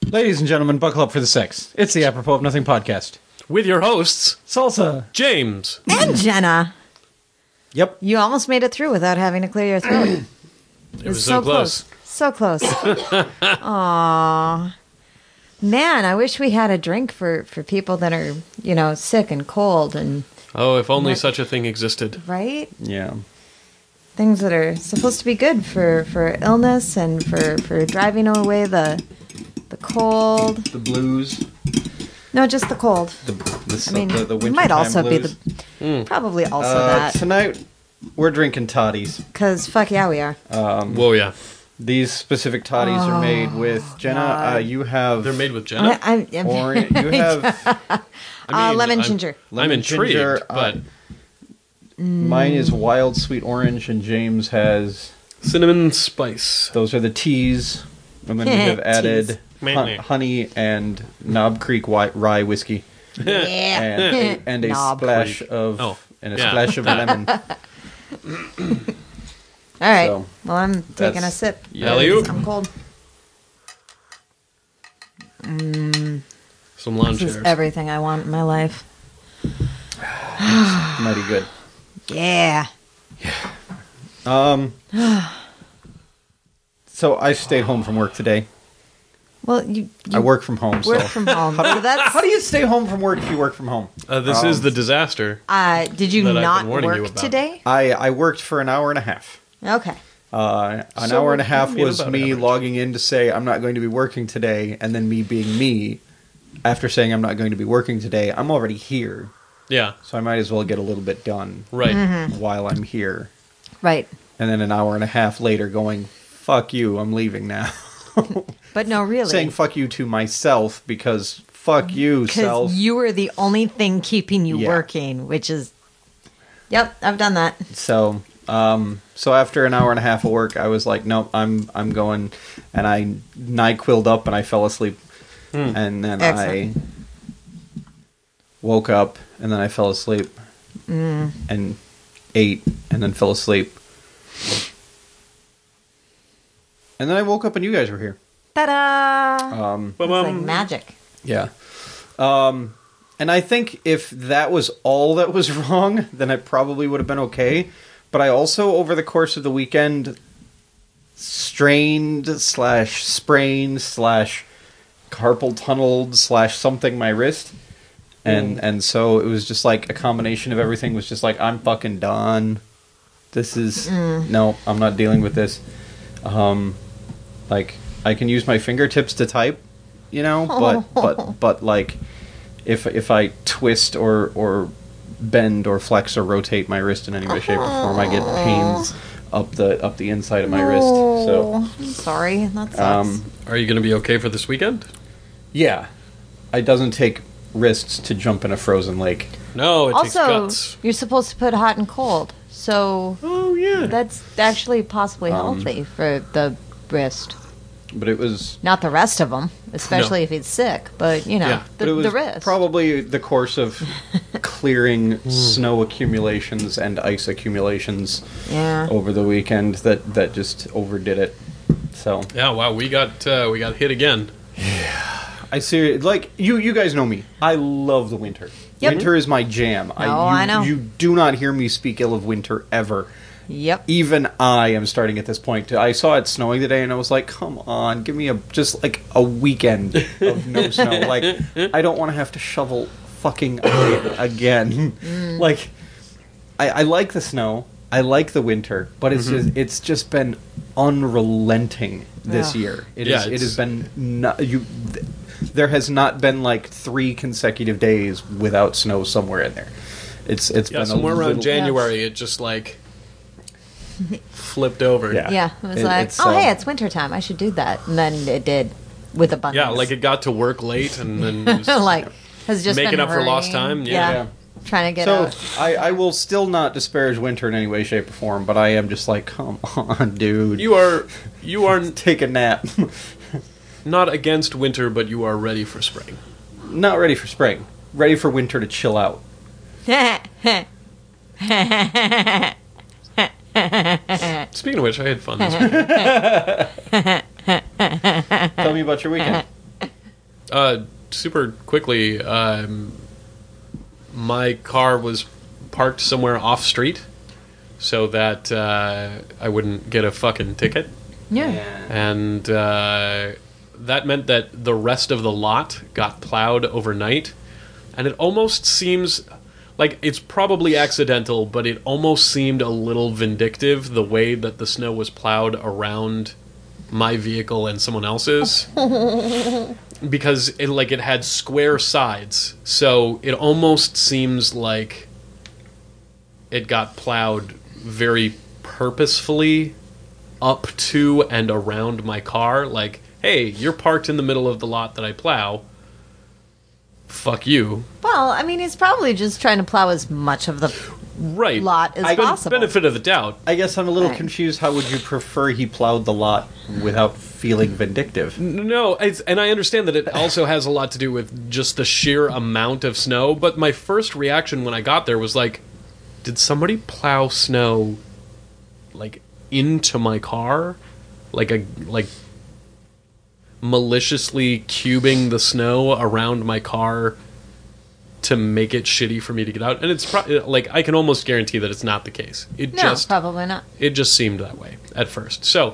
Ladies and gentlemen, buckle up for the sex. It's the Apropos of Nothing podcast. With your hosts, Salsa. James. And Jenna. Yep. You almost made it through without having to clear your throat. It was so close. So close. Aww. Man, I wish we had a drink for people that are, sick and cold and... Oh, if only such a thing existed. Right? Yeah. Things that are supposed to be good for illness and for driving away the cold. The blues. No, just the cold. The It winter might also blues. be probably also that. Tonight, we're drinking totties. Because fuck yeah, we are. Whoa, yeah. These specific totties are made with Jenna. You have They're made with Jenna? orange. You have lemon ginger. I'm intrigued, ginger, but... Mine is wild sweet orange, and James has... cinnamon spice. Those are the teas. And then we have added honey and Knob Creek rye whiskey. Yeah. and a Knob splash Creek. of Yeah. splash of lemon. All right. So, well, I'm taking a that's- sip. yeah. Alley-oop. I'm cold. Some lawn This is chairs. everything I want in my life. Mighty good. Yeah. So I stayed home from work today. Well, you I work from home. work So from home. So that's. how do you stay home from work if you work from home? This is the disaster. Did you that I've not been warning you work about. today? I worked for an hour and a half. Okay. An So hour and a half maybe was about me average. logging in to say I'm not going to be working today, and then me being me. After saying I'm not going to be working today, I'm already here, Yeah, so I might as well get a little bit done right. Mm-hmm. while I'm here. Right. And then an hour and a half later going, fuck you, I'm leaving now. But no, really. Saying fuck you to myself because fuck you, self. Because you were the only thing keeping you Yeah. working, which is. Yep, I've done that. So after an hour and a half of work, I was like, nope, I'm going, and I NyQuil'd up and I fell asleep. And then Excellent. I woke up and then I fell asleep and ate and then fell asleep. And then I woke up and you guys were here. Ta-da! It's like Ba-bum. magic. Yeah. And I think if that was all that was wrong, then it probably would have been okay. But I also, over the course of the weekend, strained / sprained / carpal tunneled / something my wrist. And so it was just like a combination of everything was just like, I'm fucking done. This is... No, I'm not dealing with this. Like, I can use my fingertips to type, but like, if I twist or bend or flex or rotate my wrist in any way, shape, or form, I get pains up the inside of my wrist. So, I'm sorry. That sucks. Are you going to be okay for this weekend? yeah, it doesn't take wrists to jump in a frozen lake. No, it takes Also, guts. you're supposed to put hot and cold. So Oh, yeah. that's actually possibly healthy for the wrist. But it was... Not the rest of them, especially No. if he's sick. But, Yeah. But it was the wrist. probably the course of clearing snow accumulations and ice accumulations Yeah. over the weekend that just overdid it. So Yeah, wow, we got hit again. I see, like you guys know me. I love the winter. Yep. Winter is my jam. I know. You do not hear me speak ill of winter ever. Yep. Even I am starting at this point. I saw it snowing today, and I was like, "Come on, give me just like a weekend of no snow." Like, I don't want to have to shovel fucking again. Like, I like the snow. I like the winter, but it's just been unrelenting this Ugh. year. It Yeah, has been there has not been like 3 consecutive days without snow somewhere in there. It's Yeah, been somewhere around little, January, it just like flipped over. Yeah. Yeah. It was like, it's, hey, it's wintertime. I should do that. And then it did with abundance. Yeah, like it got to work late and then was like, has just making been up for lost hurrying. time. Yeah. Yeah. Trying to get So out. I will still not disparage winter in any way, shape, or form, but I am just like, come on, dude. You are Take a nap. not against winter, but you are ready for spring. Not ready for spring. Ready for winter to chill out. Speaking of which, I had fun this week. Tell me about your weekend. Super quickly, my car was parked somewhere off street so that I wouldn't get a fucking ticket. Yeah. And that meant that the rest of the lot got plowed overnight. And it almost seems like it's probably accidental, but it almost seemed a little vindictive the way that the snow was plowed around my vehicle and someone else's. Because it had square sides, so it almost seems like it got plowed very purposefully up to and around my car. Like, hey, you're parked in the middle of the lot that I plow. Fuck you. Well, I mean, he's probably just trying to plow as much of the Right. lot as possible. Benefit of the doubt. I guess I'm a little Right. confused. How would you prefer he plowed the lot without feeling vindictive? No, and I understand that it also has a lot to do with just the sheer amount of snow, but my first reaction when I got there was like, did somebody plow snow, like, into my car? Like maliciously cubing the snow around my car to make it shitty for me to get out? And it's like, I can almost guarantee that it's not the case. No, probably not. It just seemed that way at first. So,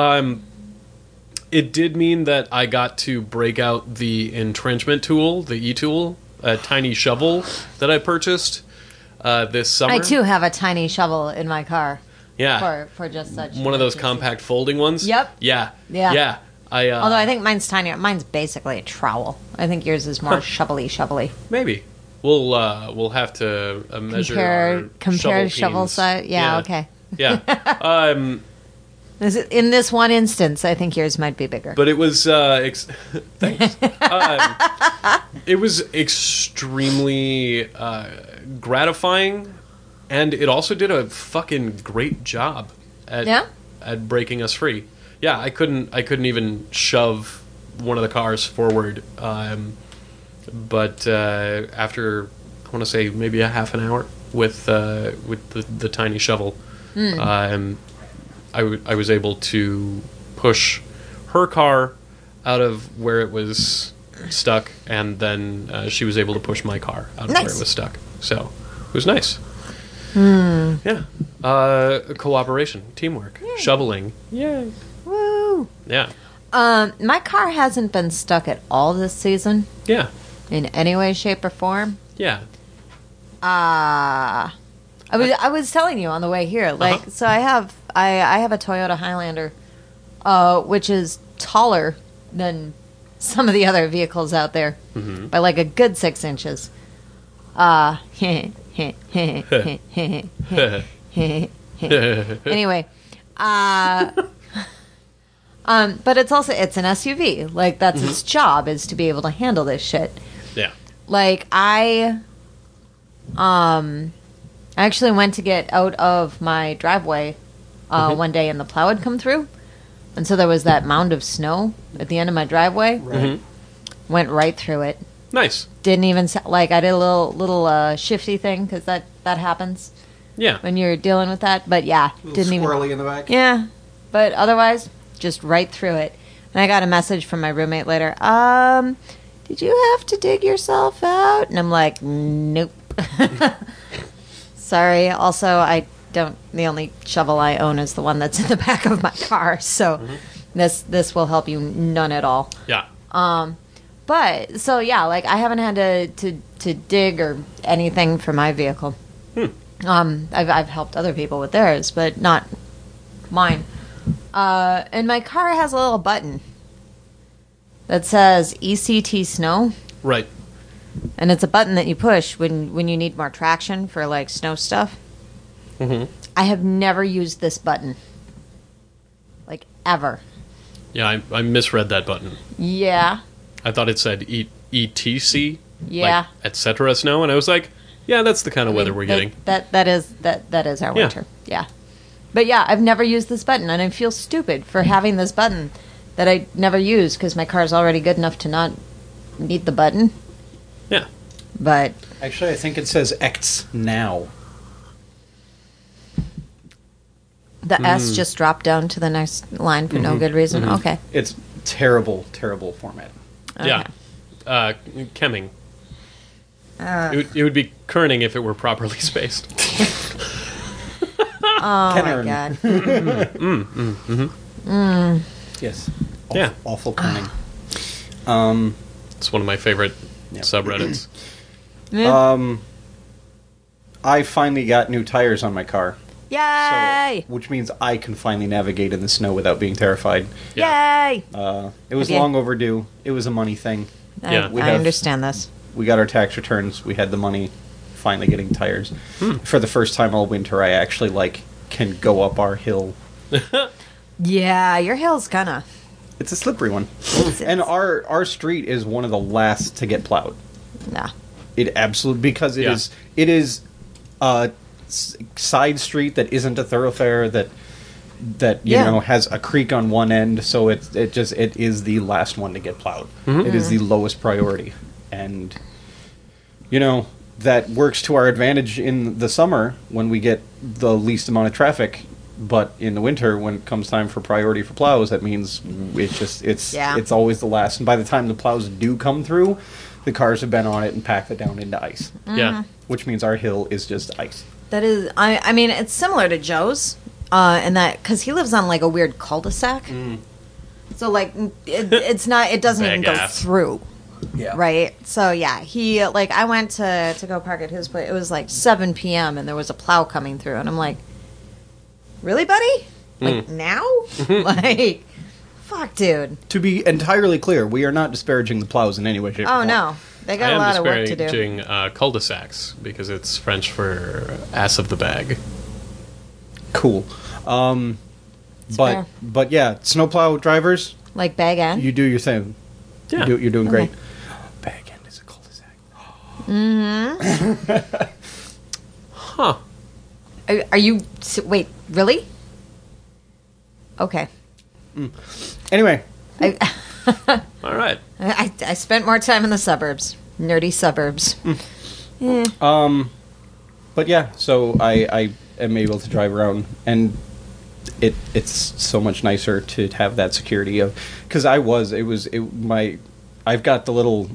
it did mean that I got to break out the entrenchment tool, the e-tool, a tiny shovel that I purchased this summer. I too have a tiny shovel in my car. Yeah. For just such. One of those emergencies. compact folding ones? Yep. Yeah. Yeah. Yeah. Although I think mine's tinier. Mine's basically a trowel. I think yours is more shovelly. Maybe. We'll have to measure our Compare shovel peens. size. Yeah. Okay. Yeah. In this one instance, I think yours might be bigger. But it was thanks. It was extremely gratifying, and it also did a fucking great job at breaking us free. Yeah, I couldn't even shove one of the cars forward, but after, I want to say, maybe a half an hour with the tiny shovel, I was able to push her car out of where it was stuck, and then she was able to push my car out of where it was stuck. So it was nice. Yeah. Cooperation, teamwork, shoveling. Yay. Woo! Yeah. My car hasn't been stuck at all this season Yeah. in any way, shape, or form. Yeah. I was telling you on the way here, like, so I have a Toyota Highlander, which is taller than some of the other vehicles out there by like a good 6 inches. Anyway, but it's an SUV. Like, that's its job, is to be able to handle this shit. Yeah. Like, I actually went to get out of my driveway one day, and the plow had come through, and so there was that mound of snow at the end of my driveway. Right. Went right through it. Nice. Didn't even like, I did a little shifty thing, because that happens Yeah. when you're dealing with that. But yeah, didn't even. Squirrely in the back. Yeah, but otherwise, just right through it. And I got a message from my roommate later. Did you have to dig yourself out? And I'm like, nope. Sorry. Also, the only shovel I own is the one that's in the back of my car. So this will help you none at all. Yeah. But so yeah, like, I haven't had to dig or anything for my vehicle. I've helped other people with theirs, but not mine. And my car has a little button that says ECT Snow, Right. and it's a button that you push when you need more traction for, like, snow stuff. I have never used this button, like, ever. Yeah, I misread that button. Yeah. I thought it said ETC. Yeah. Like, et cetera snow, and I was like, yeah, that's the kind of weather we're getting. That is our winter. Yeah. But yeah, I've never used this button, and I feel stupid for having this button that I never use, because my car's already good enough to not need the button. Yeah. But Actually, I think it says X now. the S just dropped down to the next line for no good reason. Okay. It's terrible, terrible format. Yeah. Okay. Kemming. It would be kerning if it were properly spaced. Oh Kennern. my god. Yes. Yeah. Awful kerning. It's one of my favorite Yeah. subreddits. I finally got new tires on my car. Yay! Which means I can finally navigate in the snow without being terrified. Yeah. Yay! It was Have you- long overdue. It was a money thing. Yeah. We I have- understand this. We got our tax returns. We had the money. Finally getting tires. For the first time all winter, I actually can go up our hill. Yeah, your hill's kinda. It's a slippery one, and our street is one of the last to get plowed. Nah. It absolutely because it Yeah. is a side street that isn't a thoroughfare that you Yeah. know has a creek on one end, so it is the last one to get plowed. It is the lowest priority, and you know that works to our advantage in the summer when we get the least amount of traffic. But in the winter, when it comes time for priority for plows, that means it's always the last. And by the time the plows do come through, the cars have been on it and packed it down into ice. Yeah. Which means our hill is just ice. That is, I mean, it's similar to Joe's, in that, because he lives on, like, a weird cul-de-sac. So, like, it's not, it doesn't even go Bag-ass. through. Yeah. Right? So, yeah, he, like, I went to go park at his place. It was, like, 7 p.m., and there was a plow coming through, and I'm like, really, buddy? Like, now? Like, fuck, dude. To be entirely clear, we are not disparaging the plows in any way, shape, or Oh, form. no. They I got a am lot of work to do. disparaging cul-de-sacs because it's French for ass of the bag. Cool. fair. But yeah, snowplow drivers, Like, bag end? you do your thing. Yeah. You're doing great. Okay. Bag end is a cul-de-sac. Huh. Are you... Wait, really? Okay. Anyway, I All right. spent more time in the suburbs. Nerdy suburbs. but yeah, so I am able to drive around, and it's so much nicer to have that security of because I've got the little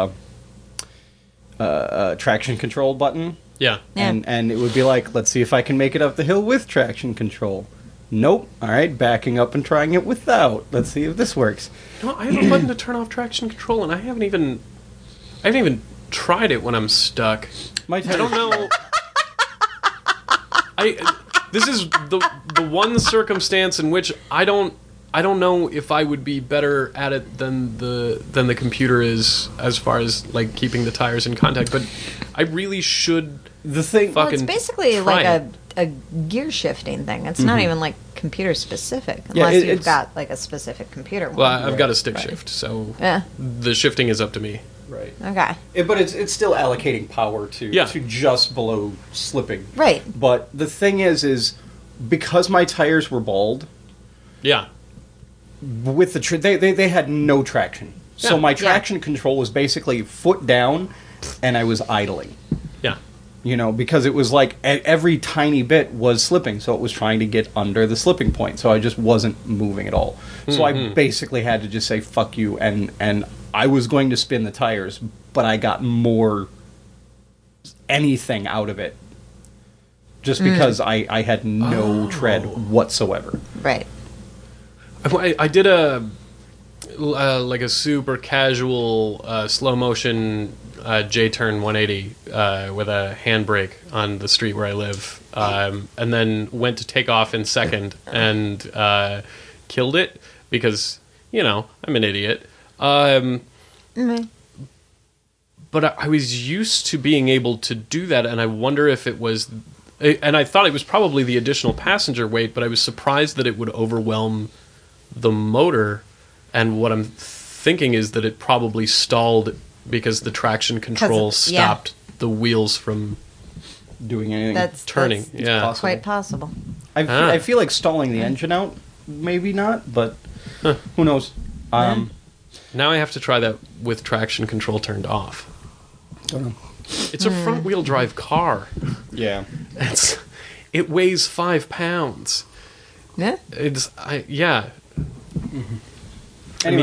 traction control button. Yeah. Yeah. And it would be like, let's see if I can make it up the hill with traction control. Nope. All right, backing up and trying it without. Let's see if this works. No, I have a button to turn off traction control, and I haven't even tried it when I'm stuck. My I don't know. This is the one circumstance in which I don't know if I would be better at it than the computer is as far as like keeping the tires in contact, but I really should The thing. Well, it's fucking basically try like it. a gear shifting thing. It's not even like computer specific, Yeah, unless you've it's- got like a specific computer. Well, one. I've got a stick shift, so Yeah. the shifting is up to me. Right. Okay. But it's still allocating power to Yeah. to just below slipping. Right. But the thing is because my tires were bald, Yeah. with the they had no traction. So Yeah. my traction control was basically foot down, and I was idling. Yeah. You know, because it was like every tiny bit was slipping, so it was trying to get under the slipping point. So I just wasn't moving at all. So I basically had to just say "fuck you," and I was going to spin the tires, but I got more anything out of it just because I had no tread whatsoever. Right. I did a like a super casual slow motion J-turn 180 with a handbrake on the street where I live, and then went to take off in second and killed it because I'm an idiot. But I was used to being able to do that, and I wonder if it was. And I thought it was probably the additional passenger weight, but I was surprised that it would overwhelm the motor. And what I'm thinking is that it probably stalled because the traction control yeah. stopped the wheels from Doing anything. That's turning. that's Yeah. possible. quite possible. I feel like stalling the engine out, maybe not, but who knows? Now I have to try that with traction control turned off. Don't know. It's a front wheel drive car. Yeah. It weighs 5 pounds. Yeah. Yeah. Anyway, mean,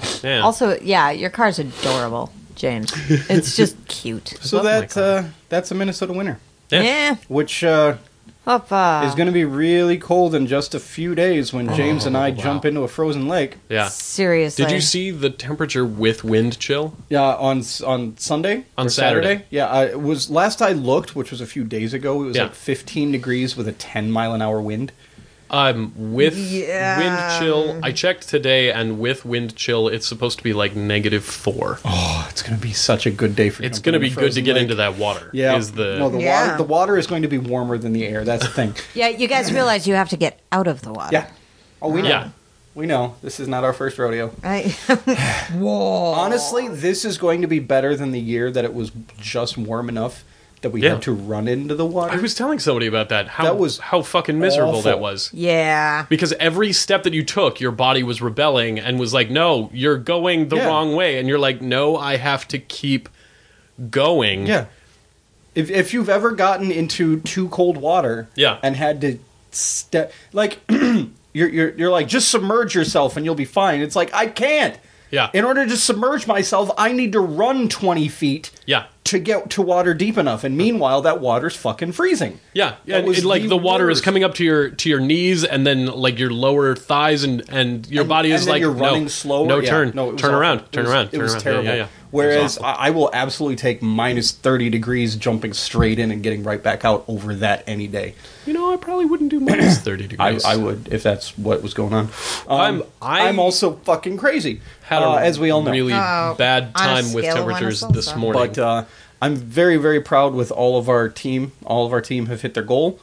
Yeah. Also, yeah, your car's adorable, James. It's just cute. So love my that car. that's a Minnesota winter, Yeah. which Hoppa. is going to be really cold in just a few days when James and I wow. jump into a frozen lake. Yeah. Seriously. Did you see the temperature with wind chill? Yeah, on Sunday? On Or Saturday. Yeah, it was last I looked, which was a few days ago, it was Yeah. like 15 degrees with a 10-mile-an-hour wind. With Yeah. wind chill, I checked today, and with wind chill, it's supposed to be like -4. Oh, it's going to be such a good day for It's jumping going to in be a good to frozen get lake. into that water. Yeah. Is the No, Yeah. the water is going to be warmer than the air. That's the thing. Yeah, you guys realize you have to get out of the water. Yeah. Oh, we know. Yeah. We know. This is not our first rodeo. Right? Whoa. Honestly, this is going to be better than the year that it was just warm enough that we Yeah. had to run into the water. I was telling somebody about that. That was how fucking miserable awful. that was. Yeah. Because every step that you took, your body was rebelling and was like, "No, you're going the Yeah. wrong way," and you're like, "No, I have to keep going." Yeah. If you've ever gotten into too cold water, Yeah. and had to step like you're like just submerge yourself and you'll be fine. It's like I can't. Yeah. In order to submerge myself, I need to run 20 feet Yeah. to get to water deep enough, and meanwhile that water's fucking freezing. Yeah, That and was like the the water is worst. coming up to your knees, and then like your lower thighs, and your body is and then like, you're running no, slower. no, Yeah, turn, no, it was turn awful. around, It turn was- around, It turn was around. terrible. Yeah, yeah. Whereas It was awful. I will absolutely take minus 30 degrees jumping straight in and getting right back out over that any day. You know, I probably wouldn't do minus 30 degrees. I would if that's what was going on. I I'm also fucking crazy, had a as we all know. really Oh, bad on a time with scale of 1 to temperatures salsa. this morning. But I'm very, very proud with all of our team. All of our team have hit their goal.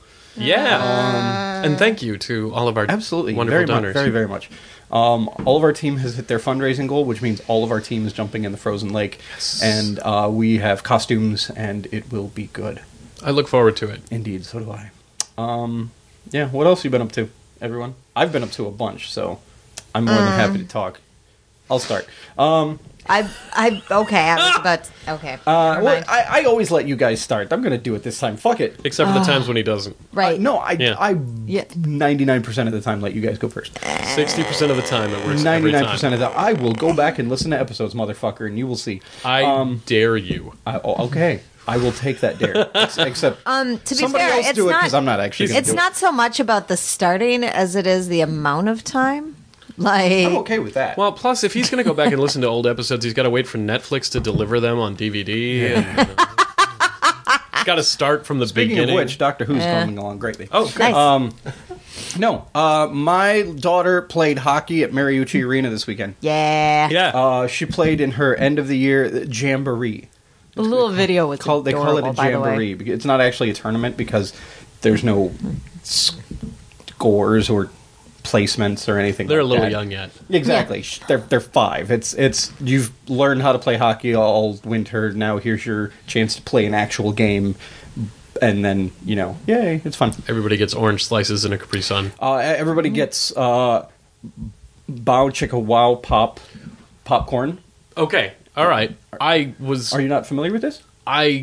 yeah, and thank you to all of our Absolutely, wonderful very donors. much, very, very much. All of our team has hit their fundraising goal, which means all of our team is jumping in the frozen lake, and we have costumes, and it will be good. I look forward to it. Indeed, so do I. Yeah, what else have you been up to, everyone? I've been up to a bunch, so I'm more than happy to talk. I'll start. I okay, I was about to, okay. never Well, mind. I always let you guys start. I'm going to do it this time. Fuck it. Except for the times when he doesn't. right. No, Yeah. I Yeah. 99% of the time let you guys go first. 60% of the time it works. every 99% time. of the I will go back and listen to episodes, motherfucker, and you will see. I dare you. Okay, I will take that dare. Except To be somebody fair, else it's do it not. because I'm not actually. Gonna It's do not so much about the starting as it is the amount of time. Like, It. I'm okay with that. Well, plus, if he's going to go back and listen to old episodes, he's got to wait for Netflix to deliver them on DVD. And, he's got to start from the Speaking beginning. of which, Doctor Who's coming along greatly. Oh, good. nice. No, my daughter played hockey at Mariucci Arena this weekend. yeah. Yeah. She played in her end of the year jamboree. The little video was They call it a adorable, by the way. jamboree. Because it's not actually a tournament because there's no scores or placements or anything. They're a like little that. young yet. Exactly. They're 5. It's you've learned how to play hockey all winter. Now here's your chance to play an actual game, and then yay, it's fun. Everybody gets orange slices and a Capri Sun. Everybody gets Bow Chicka Wow popcorn. Okay. All right. Are you not familiar with this? I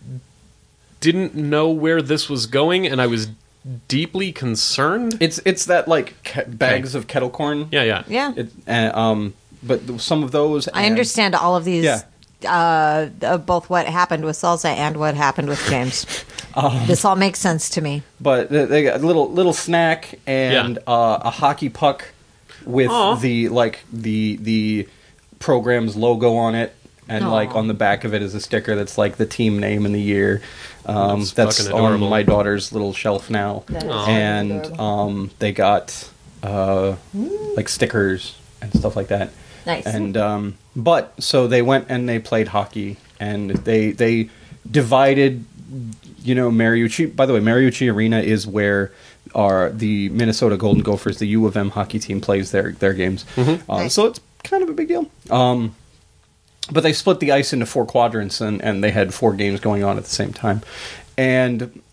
didn't know where this was going, and I was deeply concerned. It's that like bags of kettle corn. Yeah. Yeah. But some of those. I understand all of these. Yeah. Both what happened with Salsa and what happened with James. This all makes sense to me. But they got a little snack and Yeah. a hockey puck with Aw. the program's logo on it, and Aw. like on the back of it is a sticker that's like the team name and the year. That's That's fucking on adorable. my daughter's little shelf now, That is Aw. and adorable. they got like stickers and stuff like that. Nice. And but so they went and they played hockey, and they divided. Mariucci. By the way, Mariucci Arena is where the Minnesota Golden Gophers, the U of M hockey team, plays their games. Nice. So it's kind of a big deal. But they split the ice into 4 quadrants, and they had 4 games going on at the same time. And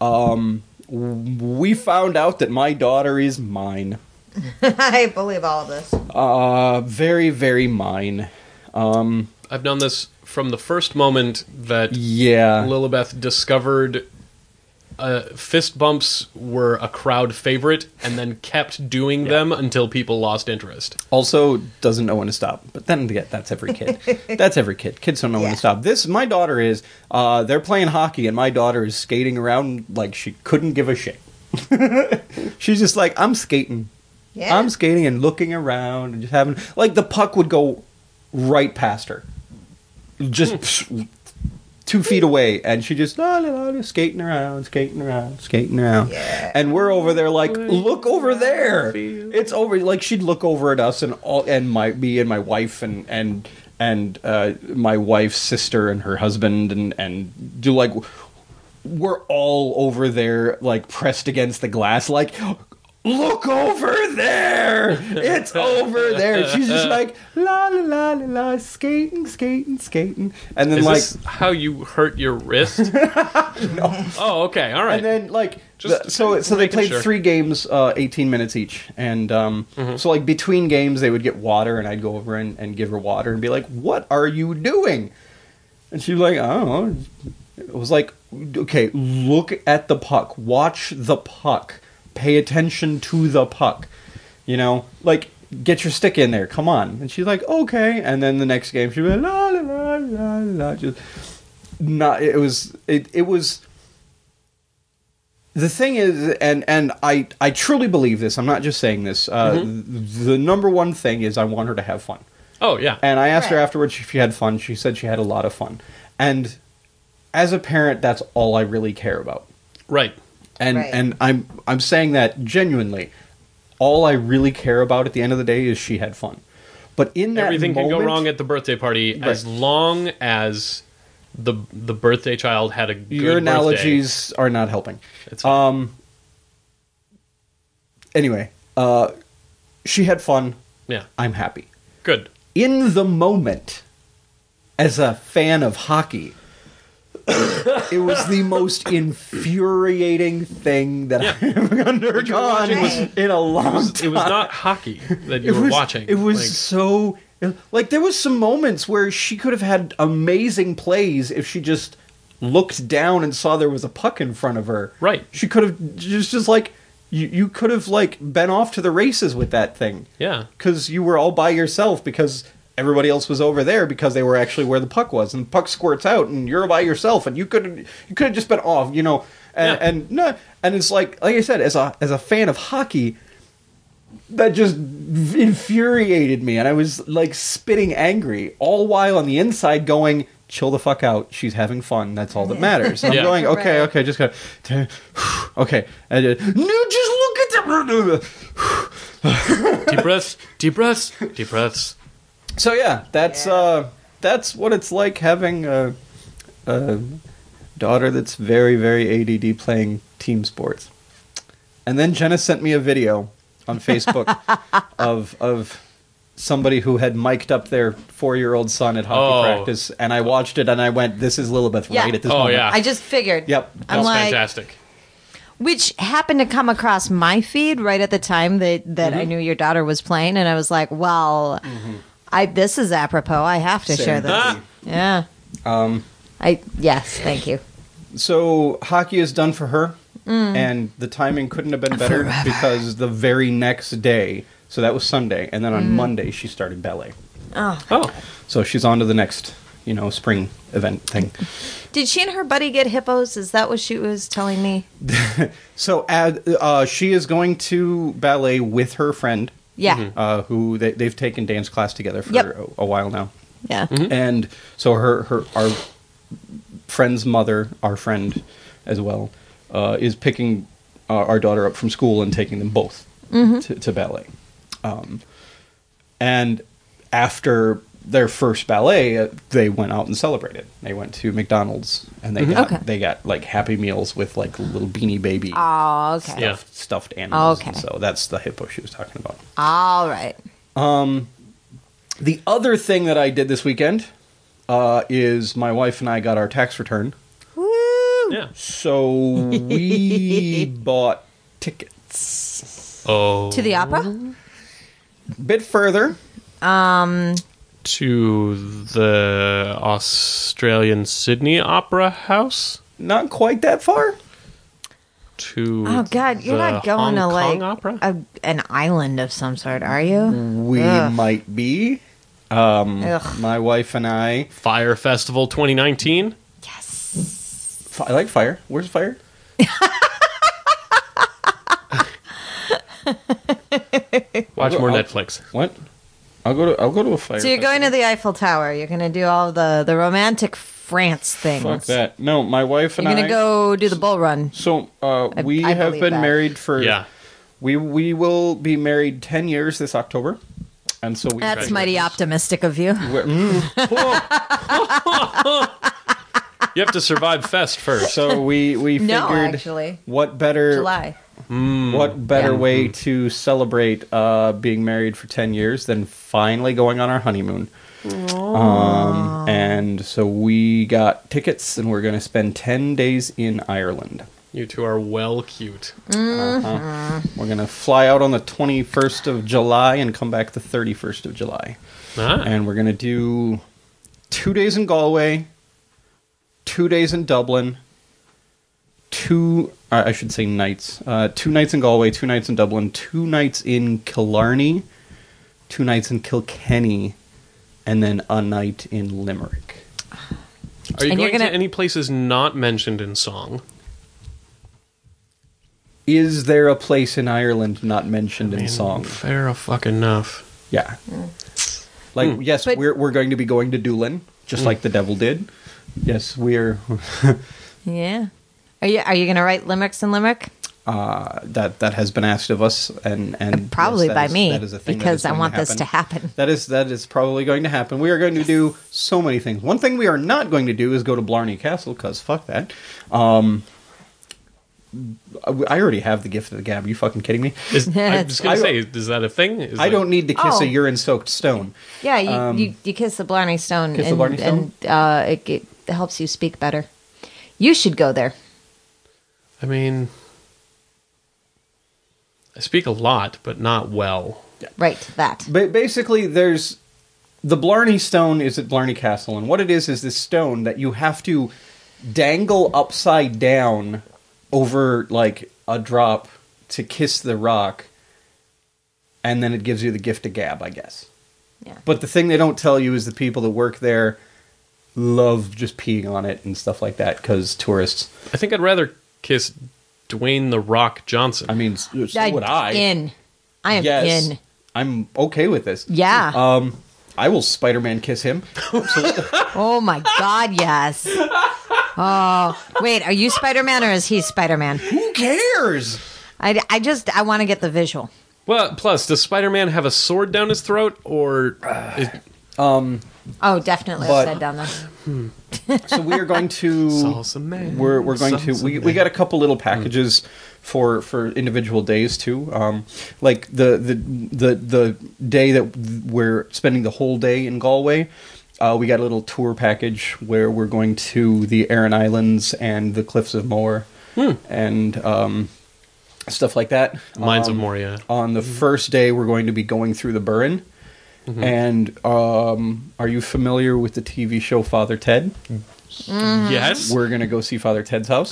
we found out that my daughter is mine. I believe all of this. Very, very mine. I've known this from the first moment that Yeah. Lilibeth discovered fist bumps were a crowd favorite, and then kept doing them until people lost interest. Also, doesn't know when to stop. But then again, that's every kid. That's every kid. Kids don't know when to stop. My daughter is, they're playing hockey, and my daughter is skating around like she couldn't give a shit. She's just like, I'm skating. Yeah. I'm skating and looking around and just having, like, the puck would go right past her. Just 2 feet away, and she just skating around. Yeah. And we're over there like, look over there. It's over. Like, she'd look over at us and me and my wife and my wife's sister and her husband and do like, we're all over there like pressed against the glass like, look over there! It's over there. She's just like, la la la la la, skating. And then Is like, this how you hurt your wrist? no. Oh, okay, all right. And then like, Just so they making played sure. 3 games, 18 minutes each, and so like between games they would get water, and I'd go over and give her water and be like, "What are you doing?" And she was like, "I don't know." It was like, okay, look at the puck, watch the puck. Pay attention to the puck, you know, like, get your stick in there, come on. And she's like, okay. And then the next game she'd be like, la la la la la, just not. It was the thing is, and I truly believe this, I'm not just saying this, the number one thing is I want her to have fun. Oh, yeah. And I asked her Right. afterwards if she had fun. She said she had a lot of fun. And as a parent, that's all I really care about. Right. And Right. and I'm saying that genuinely. All I really care about at the end of the day is she had fun. But in that Everything can go moment- wrong at the birthday party as Right. long as the birthday child had a good Your birthday. analogies are not helping. It's fine. Anyway, she had fun. Yeah. I'm happy. Good. In the moment, as a fan of hockey, it was the most infuriating thing that I've undergone in a long time. It was not hockey that you were watching. It was Like, so... Like, there was some moments where she could have had amazing plays if she just looked down and saw there was a puck in front of her. Right. She could have just like... You could have, like, been off to the races with that thing. yeah. Because you were all by yourself because everybody else was over there because they were actually where the puck was. And the puck squirts out and you're by yourself and you could have just been off, you know. And it's like I said, as a fan of hockey, that just infuriated me. And I was, like, spitting angry, all while on the inside going, chill the fuck out. She's having fun. That's all that matters. And I'm Yeah. going, okay, Right. okay, just gotta... Okay. And no, just look at them. Deep breaths. Deep breaths. Deep breaths. So yeah, that's what it's like having a daughter that's very, very ADD playing team sports. And then Jenna sent me a video on Facebook of somebody who had mic'd up their 4-year-old son at hockey practice, and I watched it and I went, "This is Lilibeth Yeah. right at this Oh, moment." yeah. I just figured. Yep. I'm That's like, fantastic. which happened to come across my feed right at the time that I knew your daughter was playing, and I was like, well, this is apropos. I have to share this. Serendipity. Yeah. Yes, thank you. So hockey is done for her, and the timing couldn't have been better because the very next day, so that was Sunday, and then on Monday she started ballet. Oh. So she's on to the next, spring event thing. Did she and her buddy get hippos? Is that what she was telling me? So she is going to ballet with her friend, Yeah. who they've taken dance class together for Yep. a while now. Yeah. And so our friend's mother, our friend as well, is picking our daughter up from school and taking them both to ballet. And after their first ballet, they went out and celebrated. They went to McDonald's and they got like Happy Meals with like little Beanie Baby Oh, okay. Yeah. stuffed animals. Okay. And so that's the hippo she was talking about. All right. The other thing that I did this weekend is my wife and I got our tax return. Woo! Yeah. So we bought tickets. Oh. To the opera? Bit further. To the Australian Sydney Opera House? Not quite that far. to Oh God, you're the not going to Hong like Kong opera? an island of some sort, are you? We Ugh. might be. Ugh. My wife and I. Fire Festival 2019? Yes. I like fire. Where's fire? Watch more I'll- Netflix. What? I'll go to a fire. So you're going to the Eiffel Tower. You're going to do all the romantic France things. Fuck that. No, my wife and You're going I. to go do the bull run. So we I have believe been that. married for. Yeah. We will be married 10 years this October, and so we. That's mighty optimistic of you. You have to survive Fest first. So we No, figured actually. what better July. what better Yeah. way to celebrate being married for 10 years than finally going on our honeymoon. And so we got tickets, and we're going to spend 10 days in Ireland. You two are well cute. We're going to fly out on the 21st of July and come back the 31st of July. Ah. And we're going to do 2 days in Galway, 2 days in Dublin, I should say nights. 2 nights in Galway, 2 nights in Dublin, 2 nights in Killarney, 2 nights in Kilkenny, and then a night in Limerick. Are you And you're going gonna- to any places not mentioned in song? Is there a place in Ireland not mentioned in song? Fair a fucking enough. Yeah. Like, yes, But- we're going to be going to Doolin, just like the devil did. Yes, we're... Yeah. Are you going to write limericks in Limerick? that has been asked of us, and Probably yes, by me, that is a thing that because is I going want this to happen. That is probably going to happen. We are going to do so many things. One thing we are not going to do is go to Blarney Castle, because fuck that. I already have the gift of the gab. Are you fucking kidding me? I'm just going I- to say, is that a thing? Is I that- don't need to kiss Oh. a urine-soaked stone. Yeah, you kiss the Blarney Stone, Kiss the Blarney Stone? and it helps you speak better. You should go there. I mean, I speak a lot, but not well. Right, that. But basically, there's the Blarney Stone is at Blarney Castle, and what it is this stone that you have to dangle upside down over like a drop to kiss the rock, and then it gives you the gift of gab, I guess. Yeah. But the thing they don't tell you is the people that work there love just peeing on it and stuff like that because tourists. I think I'd rather kiss Dwayne the Rock Johnson. I mean, so would I. In. I am Yes, in. I'm okay with this. Yeah. I will Spider-Man kiss him. Oh my God, yes. Oh, wait, are you Spider-Man or is he Spider-Man? Who cares? I want to get the visual. well, plus, does Spider-Man have a sword down his throat, or Oh, definitely But- upside down there. So we are going to. salsa man? We're going to. salsa We man. got a couple little packages for individual days too. Like the day that we're spending the whole day in Galway. We got a little tour package where we're going to the Aran Islands and the Cliffs of Moher and stuff like that. Mines of Moria. On the first day, we're going to be going through the Burren. And are you familiar with the TV show Father Ted? Yes. We're going to go see Father Ted's house.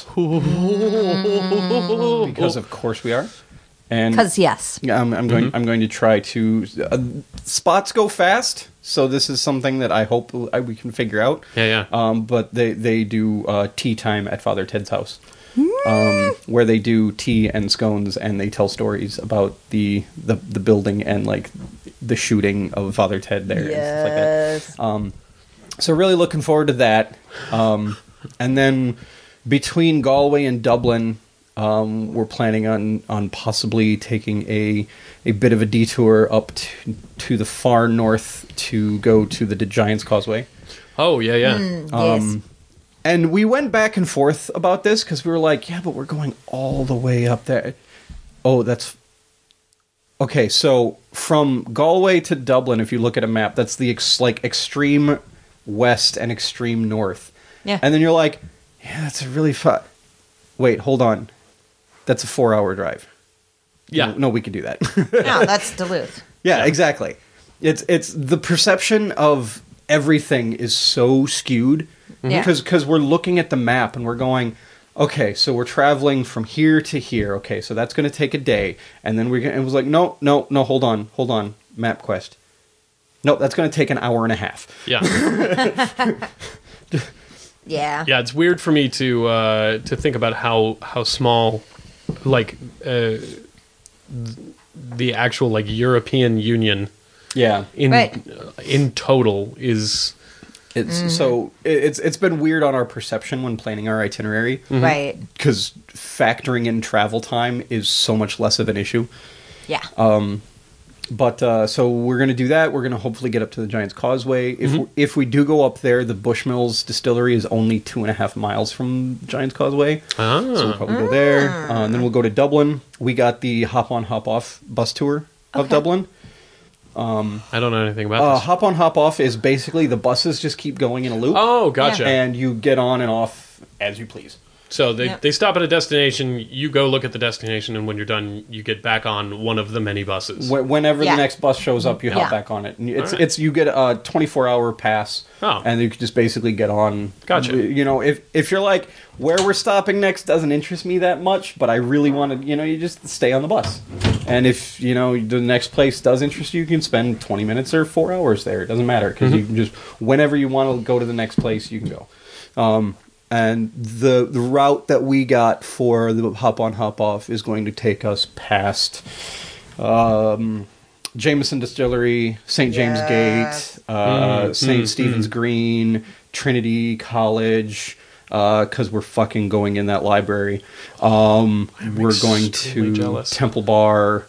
Because of course we are. And Because, yes. yeah, I'm going to try to spots go fast, so this is something that I hope we can figure out. Yeah. But they do tea time at Father Ted's house, where they do tea and scones, and they tell stories about the building and like the shooting of Father Ted there and stuff like that. Yes. So really looking forward to that. And then between Galway and Dublin, we're planning on possibly taking a bit of a detour up to the far north to go to the Giant's Causeway. Oh, yeah. Yes. And we went back and forth about this because we were like, yeah, but we're going all the way up there. Oh, that's... Okay, so from Galway to Dublin, if you look at a map, that's the extreme west and extreme north. Yeah. And then you're like, yeah, that's a really fun... Wait, hold on. That's a 4-hour drive. Yeah. No, we can do that. No, that's Duluth. Yeah, exactly. It's the perception of everything is so skewed Yeah. because we're looking at the map and we're going, okay, so we're traveling from here to here. Okay, so that's going to take a day. And then it was like, no, hold on, MapQuest. No, that's going to take an hour and a half. Yeah. Yeah. Yeah, it's weird for me to think about how small, like, the actual, like, European Union Yeah. in total is... It's been weird on our perception when planning our itinerary. Right. Because factoring in travel time is so much less of an issue. Yeah. But so we're going to do that. We're going to hopefully get up to the Giant's Causeway. If we do go up there, the Bushmills Distillery is only 2.5 miles from Giant's Causeway. So we'll probably go there. And then we'll go to Dublin. We got the Hop On Hop Off bus tour of Dublin. I don't know anything about this. Hop On Hop Off is basically the buses just keep going in a loop. Oh, gotcha. And you get on and off as you please. So they stop at a destination, you go look at the destination, and when you're done, you get back on one of the many buses. Whenever the next bus shows up, you hop Yeah. back on it. And it's you get a 24-hour pass, and you can just basically get on. Gotcha. You know, if you're like, where we're stopping next doesn't interest me that much, but I really want to, you just stay on the bus. And if, the next place does interest you, you can spend 20 minutes or 4 hours there. It doesn't matter, because you can just, whenever you want to go to the next place, you can go. And the route that we got for the Hop On Hop Off is going to take us past Jameson Distillery, St. James Gate, St. Stephen's Green, Trinity College, because we're fucking going in that library. We're going to jealous. Temple Bar,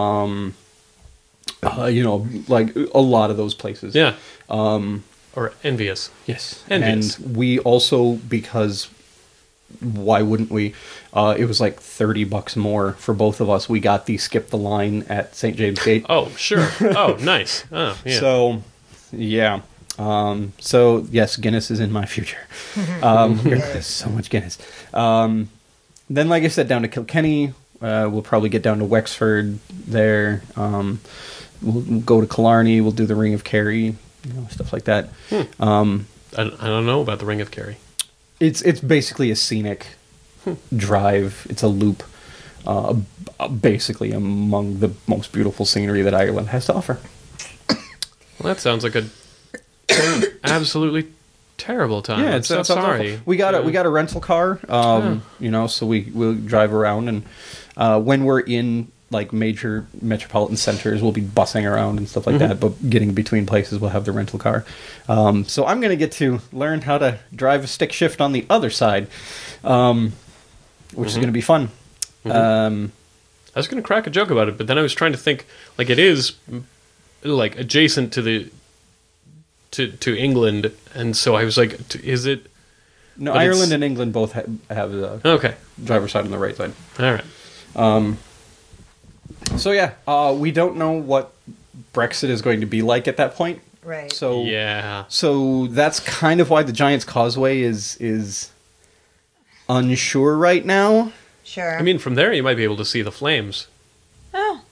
like a lot of those places. Yeah. Or envious. Yes. Envious. And we also, because why wouldn't we? It was like $30 more for both of us. We got the skip the line at St. James Gate. Oh, sure. Oh, nice. Oh, yeah. So, yeah. So, yes, Guinness is in my future. There's so much Guinness. Then, like I said, down to Kilkenny. We'll probably get down to Wexford there. We'll go to Killarney. We'll do the Ring of Kerry. Stuff like that. I don't know about the Ring of Kerry. It's basically a scenic drive. It's a loop, basically among the most beautiful scenery that Ireland has to offer. Well, that sounds like a absolutely terrible time. Yeah, I'm so sorry. Awful. We got a rental car. So we'll drive around, and when we're in like major metropolitan centers, we'll be bussing around and stuff like that, but getting between places, we'll have the rental car. So I'm going to get to learn how to drive a stick shift on the other side, which is going to be fun. I was going to crack a joke about it, but then I was trying to think, like, it is like adjacent to the to England, and so I was like, is it? No, Ireland and England both have the okay driver's side and the right side. All right. So yeah, we don't know what Brexit is going to be like at that point. Right. So yeah. So that's kind of why the Giant's Causeway is unsure right now. Sure. I mean, from there you might be able to see the flames. Oh.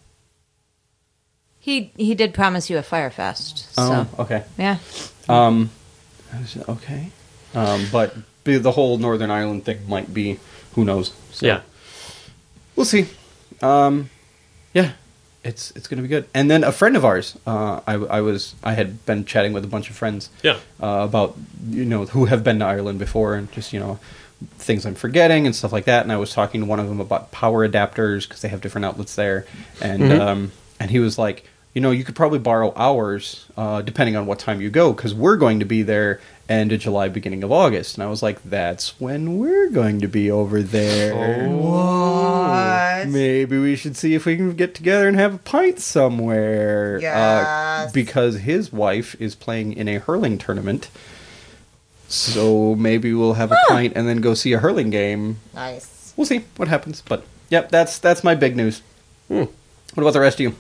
He did promise you a Firefest. So. Oh, okay. Yeah. Okay. But the whole Northern Ireland thing might be, who knows? So Yeah. we'll see. Yeah, it's going to be good. And then a friend of ours, I had been chatting with a bunch of friends, Yeah. about who have been to Ireland before, and just things I'm forgetting and stuff like that. And I was talking to one of them about power adapters because they have different outlets there, and and he was like, you could probably borrow ours depending on what time you go, because we're going to be there end of July, beginning of August. And I was like, that's when we're going to be over there. What? Maybe we should see if we can get together and have a pint somewhere. Yes. Because his wife is playing in a hurling tournament. So maybe we'll have a pint and then go see a hurling game. Nice. We'll see what happens. But, yep, that's my big news. What about the rest of you?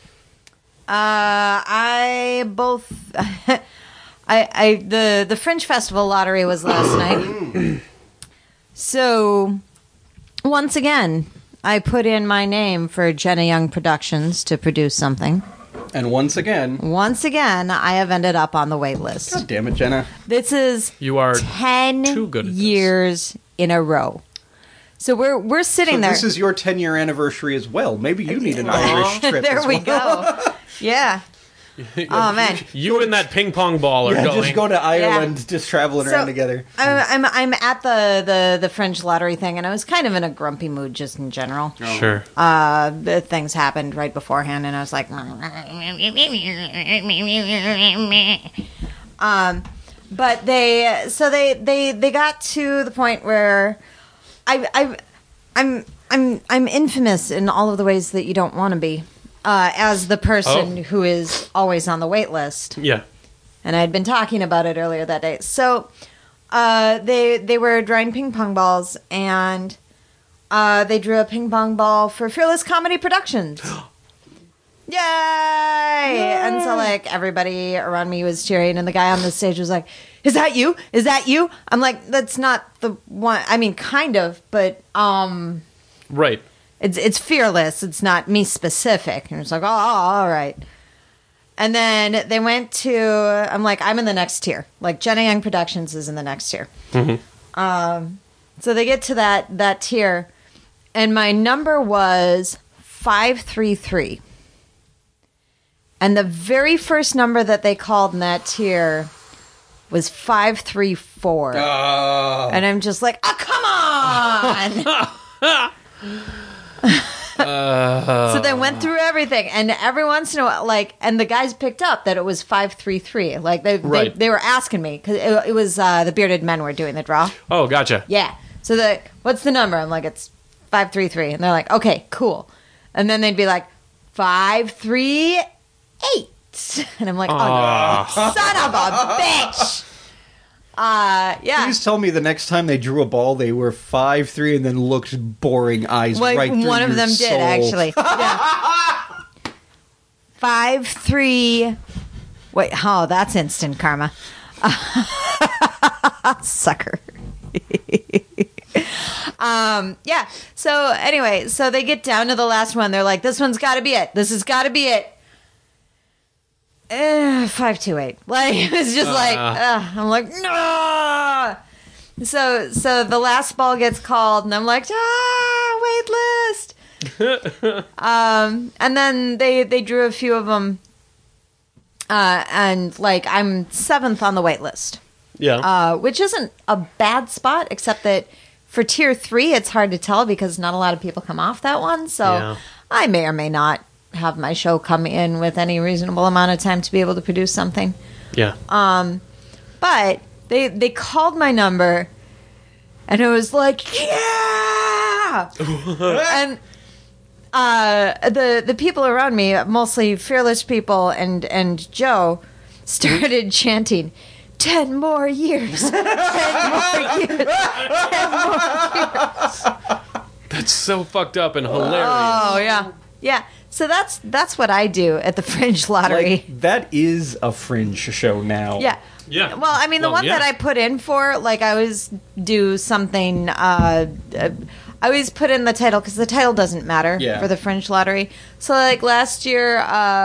The Fringe Festival lottery was last night. So, once again, I put in my name for Jenna Young Productions to produce something. And once again, I have ended up on the wait list. God damn it, Jenna. This is You are 10 too good at this. years in a row. So we're sitting So there. this is your 10-year anniversary as well. Maybe you need an Irish trip there as we well. go. Yeah. Oh man. You and that ping pong ball are Yeah, going. just go to Ireland, just traveling around together. I'm at the French lottery thing, and I was kind of in a grumpy mood just in general. Sure. The things happened right beforehand, and I was like, but they got to the point where I'm infamous in all of the ways that you don't want to be, as the person who is always on the wait list. Yeah. And I had been talking about it earlier that day. So they were drawing ping pong balls, and they drew a ping pong ball for Fearless Comedy Productions. Yay! And so, like, everybody around me was cheering, and the guy on the stage was like, "Is that you? Is that you?" I'm like, "That's not the one." I mean, kind of, but Right. it's Fearless. It's not me specific. And it's like, "Oh, all right." And then they went to, I'm like, I'm in the next tier. Like, Jenna Young Productions is in the next tier. So they get to that tier, and my number was 533. And the very first number that they called in that tier was 534. And I'm just like, oh, come on! So they went through everything, and every once in a while, like, and the guys picked up that it was 533. Like, they were asking me, because it was the Bearded Men were doing the draw. Oh, gotcha. Yeah. So what's the number? I'm like, it's 533. And they're like, okay, cool. And then they'd be like, 538. And I'm like, oh, son of a bitch. Yeah. Please tell me the next time they drew a ball, they were 5'3" and then looked boring eyes Like, right through one of your them soul. did, actually. Yeah. 5'3". Wait, oh, that's instant karma. Sucker. Yeah. So anyway, so they get down to the last one. They're like, this one's got to be it. This has got to be it. 528. Like, it's just like, I'm like, no. So the last ball gets called, and I'm like, wait list. And then they drew a few of them, and like, I'm 7th on the wait list. Yeah. Which isn't a bad spot, except that for tier 3, it's hard to tell because not a lot of people come off that one. So Yeah. I may or may not have my show come in with any reasonable amount of time to be able to produce something. Yeah. But they called my number, and it was like, yeah! And the people around me, mostly Fearless people and Joe, started chanting, 10 more years. 10 more years. 10 more years. That's so fucked up and hilarious. Oh, yeah. Yeah. So that's what I do at the Fringe Lottery. Like, that is a Fringe show now. Yeah. Yeah. Well, I mean, the Well, one yeah. that I put in for, like, I always do something. I always put in the title because the title doesn't matter for the Fringe Lottery. So, like, last year,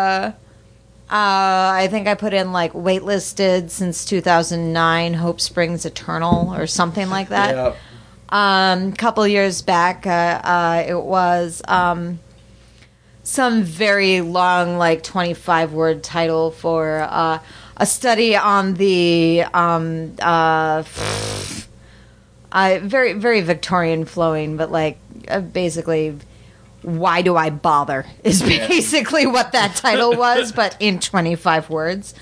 I think I put in, like, waitlisted since 2009, Hope Springs Eternal, or something like that. Yeah. Couple years back, it was some very long, like 25-word title for a study on the very, very Victorian flowing, but like basically, why do I bother? Is basically what that title was, but in 25 words.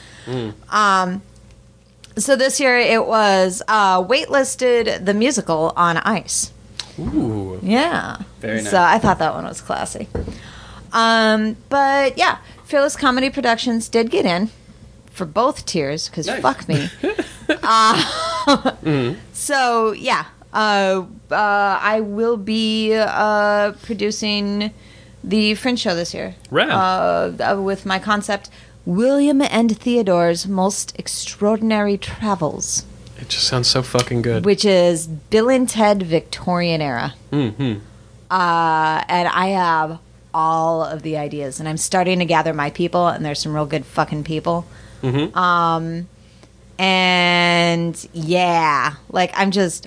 So this year it was waitlisted the musical on ice. Ooh. Yeah. Very nice. So I thought that one was classy. But yeah, Fearless Comedy Productions did get in for both tiers because Nice. fuck me. So yeah, I will be producing the Fringe show this year. Rad. With my concept, William and Theodore's Most Extraordinary Travels, It just sounds so fucking good. which is Bill and Ted Victorian era. Mm-hmm. And I have all of the ideas, and I'm starting to gather my people, and there's some real good fucking people. And yeah, like I'm just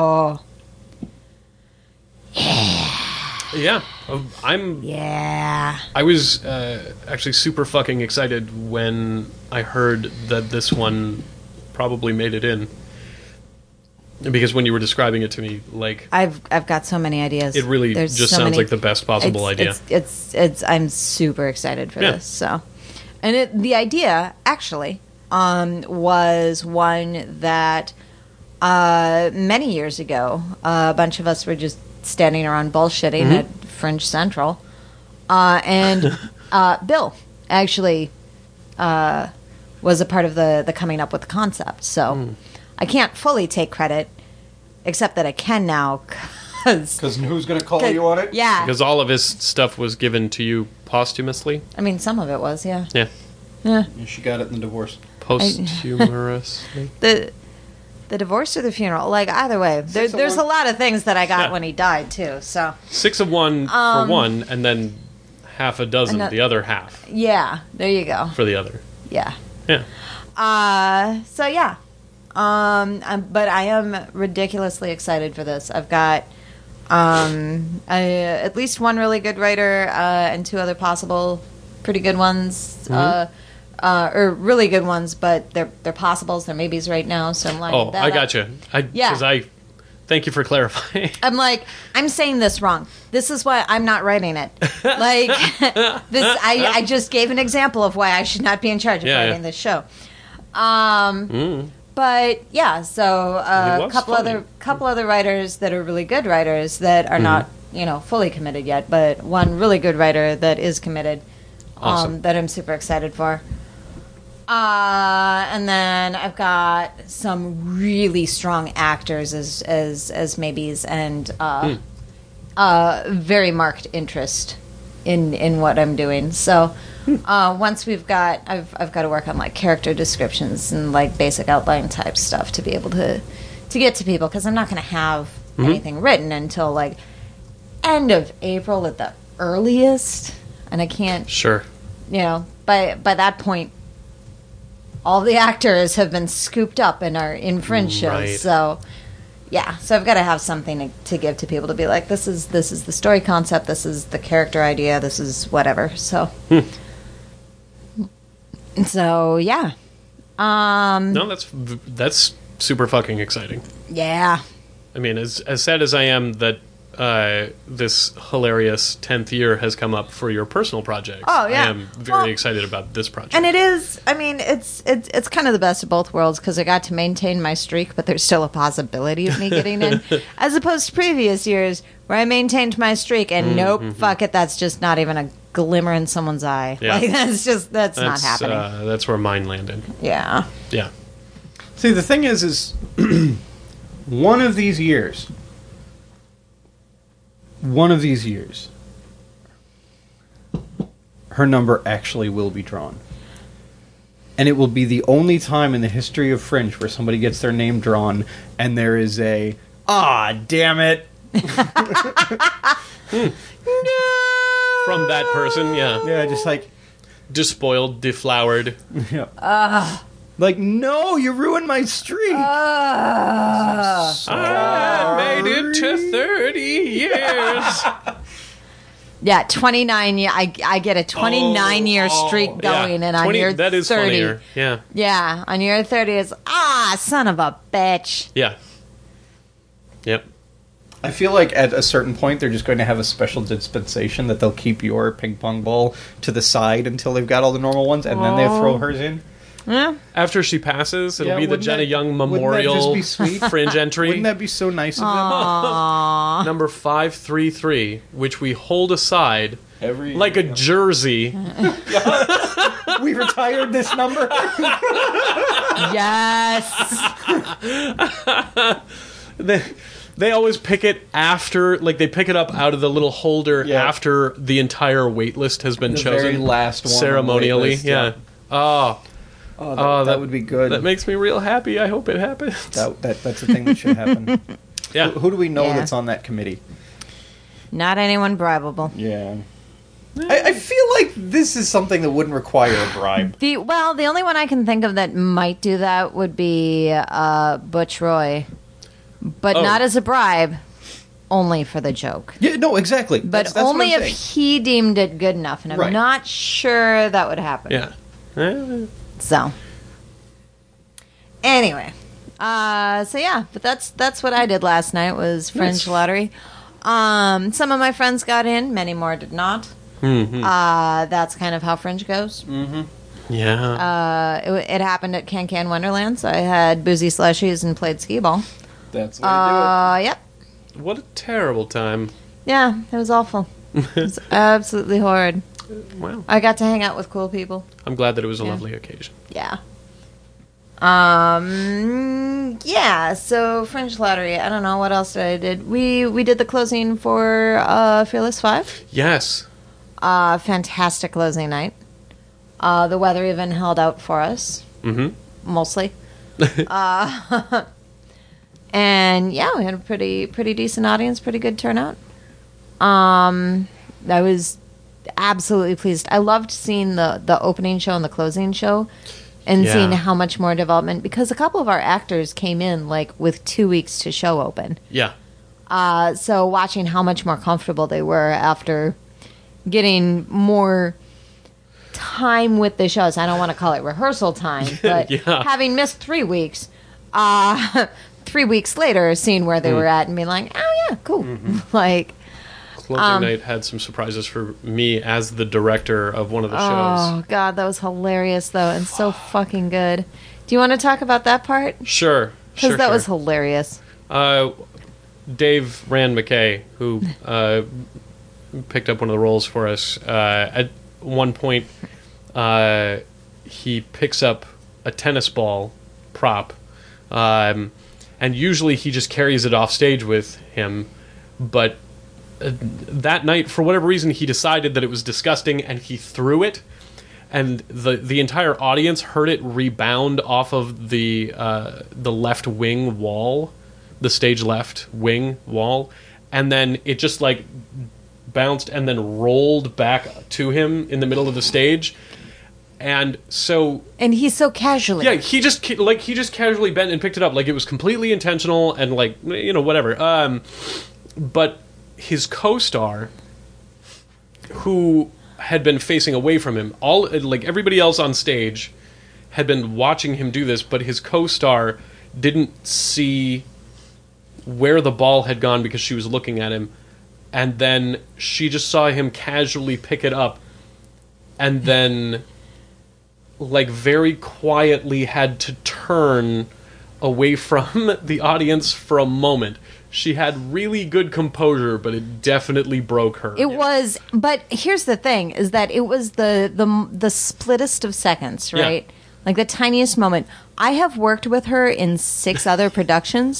Yeah, yeah. I was actually super fucking excited when I heard that this one probably made it in. Because when you were describing it to me, like I've got so many ideas. it really There's just so sounds many- like the best possible idea. It's I'm super excited for Yeah. this. So, and the idea actually was one that many years ago, a bunch of us were just standing around bullshitting Mm-hmm. at Fringe Central, and Bill actually was a part of the coming up with the concept. So Mm. I can't fully take credit, except that I can now, because Because who's going to call you on it? yeah, Because all of his stuff was given to you posthumously. I mean some of it was yeah. Yeah. Yeah. She got it in the divorce. Posthumously. The divorce or the funeral, like either way, Six of there's one. a lot of things that I got Yeah. when he died too. So 6 of one for one, and then half a dozen, ano- the other half yeah, there you go. for the other. Yeah. Yeah. So yeah. But I am ridiculously excited for this. I've got at least one really good writer and 2 other possible pretty good ones. Or really good ones, but they're possibles, they're maybes right now. So I'm lining Oh, that I up. gotcha. Yeah. Because thank you for clarifying. I'm like, I'm saying this wrong. This is why I'm not writing it. Like, this, I just gave an example of why I should not be in charge of Yeah, writing yeah. this show. But yeah, so It a was couple funny. other writers that are really good writers that are not fully committed yet, but one really good writer that is committed. Awesome. That I'm super excited for. And then I've got some really strong actors as maybes and very marked interest in what I'm doing. So once I've got to work on like character descriptions and like basic outline type stuff to be able to get to people, because I'm not going to have anything written until like end of April at the earliest, and I can't, Sure. by that point, all the actors have been scooped up and are in Fringe shows. Right. So, yeah. So I've got to have something to give to people to be like, this is the story concept, this is the character idea, this is whatever. So, so yeah. No, that's super fucking exciting. Yeah. I mean, as sad as I am that this hilarious 10th year has come up for your personal project. Oh, yeah. I am very excited about this project. And it is. I mean, it's kind of the best of both worlds, because I got to maintain my streak, but there's still a possibility of me getting in, as opposed to previous years where I maintained my streak and nope, fuck it, that's just not even a glimmer in someone's eye. Yeah. Like that's not happening. That's where mine landed. Yeah. Yeah. See, the thing is one of these years, her number actually will be drawn. And it will be the only time in the history of Fringe where somebody gets their name drawn and there is a, damn it. From that person, yeah. Yeah, just like, Despoiled, deflowered. yeah. Like, no, you ruined my streak. I made it to 30 years. Yeah, 29 year. I get a 29 year streak going, and on 20 your that is 30, funnier. Yeah. yeah, on your 30 is son of a bitch. Yeah. Yep. I feel like at a certain point they're just going to have a special dispensation that they'll keep your ping pong ball to the side until they've got all the normal ones, and then they throw hers in. Yeah. After she passes, it'll Yeah, be the wouldn't Jenna that- Young wouldn't that Memorial just be sweet? Fringe entry. Wouldn't that be so nice of Number 533, which we hold aside them? Every like a jersey. we retired this number. Yes. They always pick it after, like they pick it up out of the little holder Yeah. after the entire wait list has been The chosen. very last one on the ceremonially. wait list, yeah. yeah. Oh, That would be good. that makes me real happy. I hope it happens. That's the thing that should happen. Yeah. Who do we know Yeah. that's on that committee? Not anyone bribable. Yeah. I feel like this is something that wouldn't require a bribe. The only one I can think of that might do that would be Butch Roy, but Oh. not as a bribe, only for the joke. Yeah, no, exactly. But That's what only I'm if saying. he deemed it good enough, and I'm Right. not sure that would happen. Yeah. So, anyway, so yeah, but that's what I did last night was Fringe Nice. Lottery. Some of my friends got in, many more did not. Mm-hmm. That's kind of how Fringe goes. Yeah. It happened at Can Wonderland, so I had boozy slushies and played skee ball. That's the way to Yep. What a terrible time. Yeah, it was awful. It was absolutely horrid. Wow. I got to hang out with cool people. I'm glad that it was a Yeah. lovely occasion. Yeah. Yeah, so Fringe Lottery. I don't know what else I did. We did the closing for Fearless 5. Yes. Fantastic closing night. The weather even held out for us, Mm-hmm. mostly. And yeah, we had a pretty decent audience, pretty good turnout. I was absolutely pleased. I loved seeing the opening show and the closing show and Yeah. seeing how much more development, because a couple of our actors came in like with 2 weeks to show open. Yeah. So watching how much more comfortable they were after getting more time with the shows. I don't want to call it rehearsal time, but Yeah. having missed 3 weeks, 3 weeks later, seeing where they were at and being like, oh yeah, cool. Like, Closing night had some surprises for me as the director of one of the shows. oh god, that was hilarious though, and so fucking good. Do you want to talk about that part? Sure. Because Sure. that sure. was hilarious. Dave Rand McKay, who picked up one of the roles for us, at one point he picks up a tennis ball prop, and usually he just carries it off stage with him, but that night, for whatever reason, he decided that it was disgusting and he threw it, and the entire audience heard it rebound off of the left wing wall, the stage left wing wall, and then it just like bounced and then rolled back to him in the middle of the stage. And so And he's so casually. yeah, he just casually bent and picked it up like it was completely intentional and like, you know, whatever. But his co-star, who had been facing away from him, all like everybody else on stage had been watching him do this, but his co-star didn't see where the ball had gone because she was looking at him, and then she just saw him casually pick it up, and then like very quietly had to turn away from the audience for a moment. She had really good composure, but it definitely broke her. It was, but here's the thing: is that it was the splittest of seconds, Yeah. right? Like the tiniest moment. I have worked with her in 6 other productions,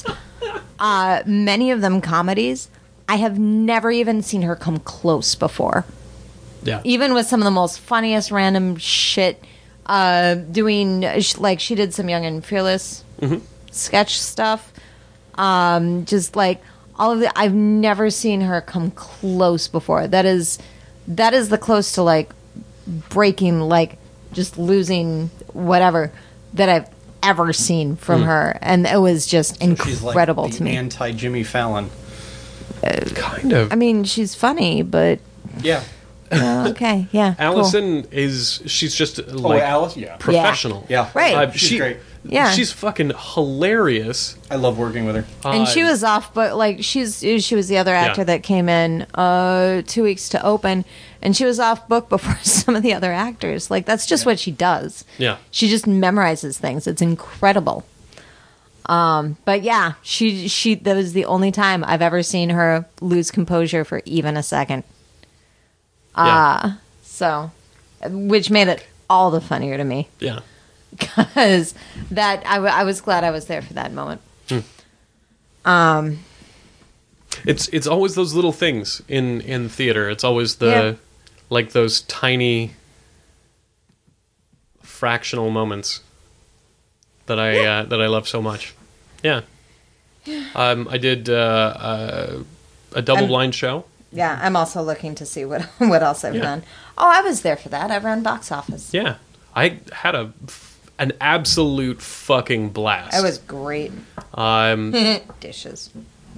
many of them comedies. I have never even seen her come close before. Yeah. Even with some of the most funniest random shit, doing like she did some Young and Fearless sketch stuff. Just like all of the, I've never seen her come close before. That is the close to like breaking, like just losing whatever that I've ever seen from her, and it was just incredible She's like to me. Anti Jimmy Fallon. Kind of. I mean, she's funny, but Yeah. okay, yeah, cool. Allison she's just like Alice. Yeah. professional. Yeah. Right. She's great. Yeah. She's fucking hilarious. I love working with her. And she was off, but like she was the other actor Yeah. that came in 2 weeks to open, and she was off book before some of the other actors. Like that's just what she does. Yeah. She just memorizes things. It's incredible. But yeah, she that was the only time I've ever seen her lose composure for even a second. Yeah. So, which made it all the funnier to me. Yeah. Because that I was glad I was there for that moment. It's always those little things in theater. It's always the Yeah. like those tiny fractional moments that I love so much. Yeah. I did a double blind show Yeah, I'm also looking to see what else I've done. Oh, I was there for that. I ran box office. Yeah. I had an absolute fucking blast. It was great. Dishes.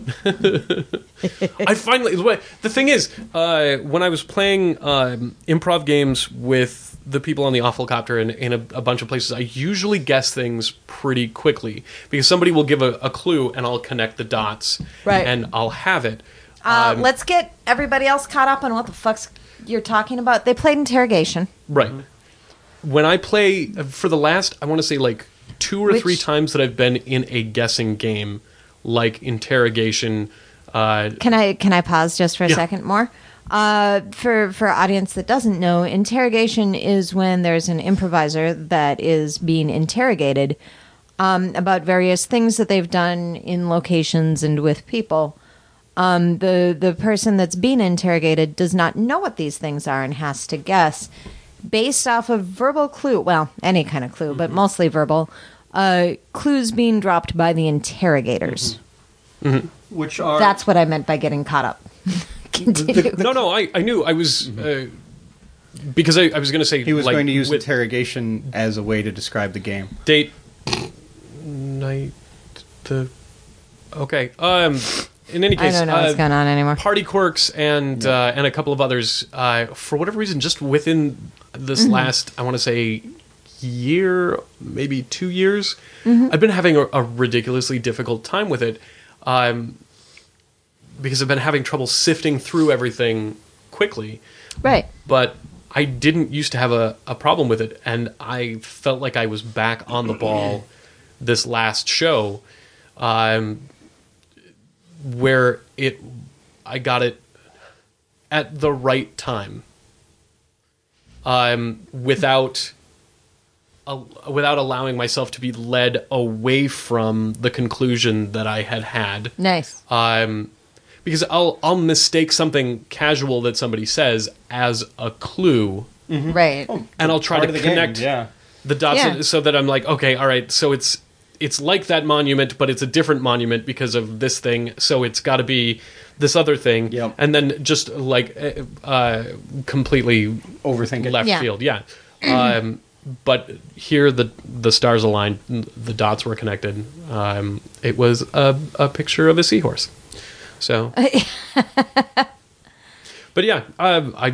I finally... The thing is, when I was playing improv games with the people on the Awfulcopter and in a bunch of places, I usually guess things pretty quickly because somebody will give a clue and I'll connect the dots Right. and I'll have it. Let's get everybody else caught up on what the fuck's you're talking about. They played Interrogation. Right. When I play, for the last, I want to say like 2 or 3 times that I've been in a guessing game, like Interrogation. Can I pause just for a second more? For audience that doesn't know, interrogation is when there's an improviser that is being interrogated about various things that they've done in locations and with people. The person that's being interrogated does not know what these things are and has to guess based off of verbal clue. Well, any kind of clue, but mostly verbal. Clues being dropped by the interrogators. Which are That's what I meant by getting caught up. Continue. No, I knew. I was... because I was going to say... he was like, going to use with interrogation as a way to describe the game. date... Night... Okay. In any I case... don't know what's going on anymore. Party Quirks and a couple of others, for whatever reason, just within this last, I want to say, year, maybe 2 years, I've been having a ridiculously difficult time with it, because I've been having trouble sifting through everything quickly. Right. But I didn't used to have a problem with it, and I felt like I was back on the ball this last show, where I got it at the right time, without allowing myself to be led away from the conclusion that I had. Nice. Because I'll mistake something casual that somebody says as a clue, Right. and I'll try Part to of the game, connect yeah. the dots Yeah. so that I'm like, okay, all right, so it's like that monument, but it's a different monument because of this thing, so it's got to be this other thing, Yep. and then just like completely Overthink it. left Yeah. field, yeah. But here the stars aligned, the dots were connected. It was a picture of a seahorse. So, but yeah, I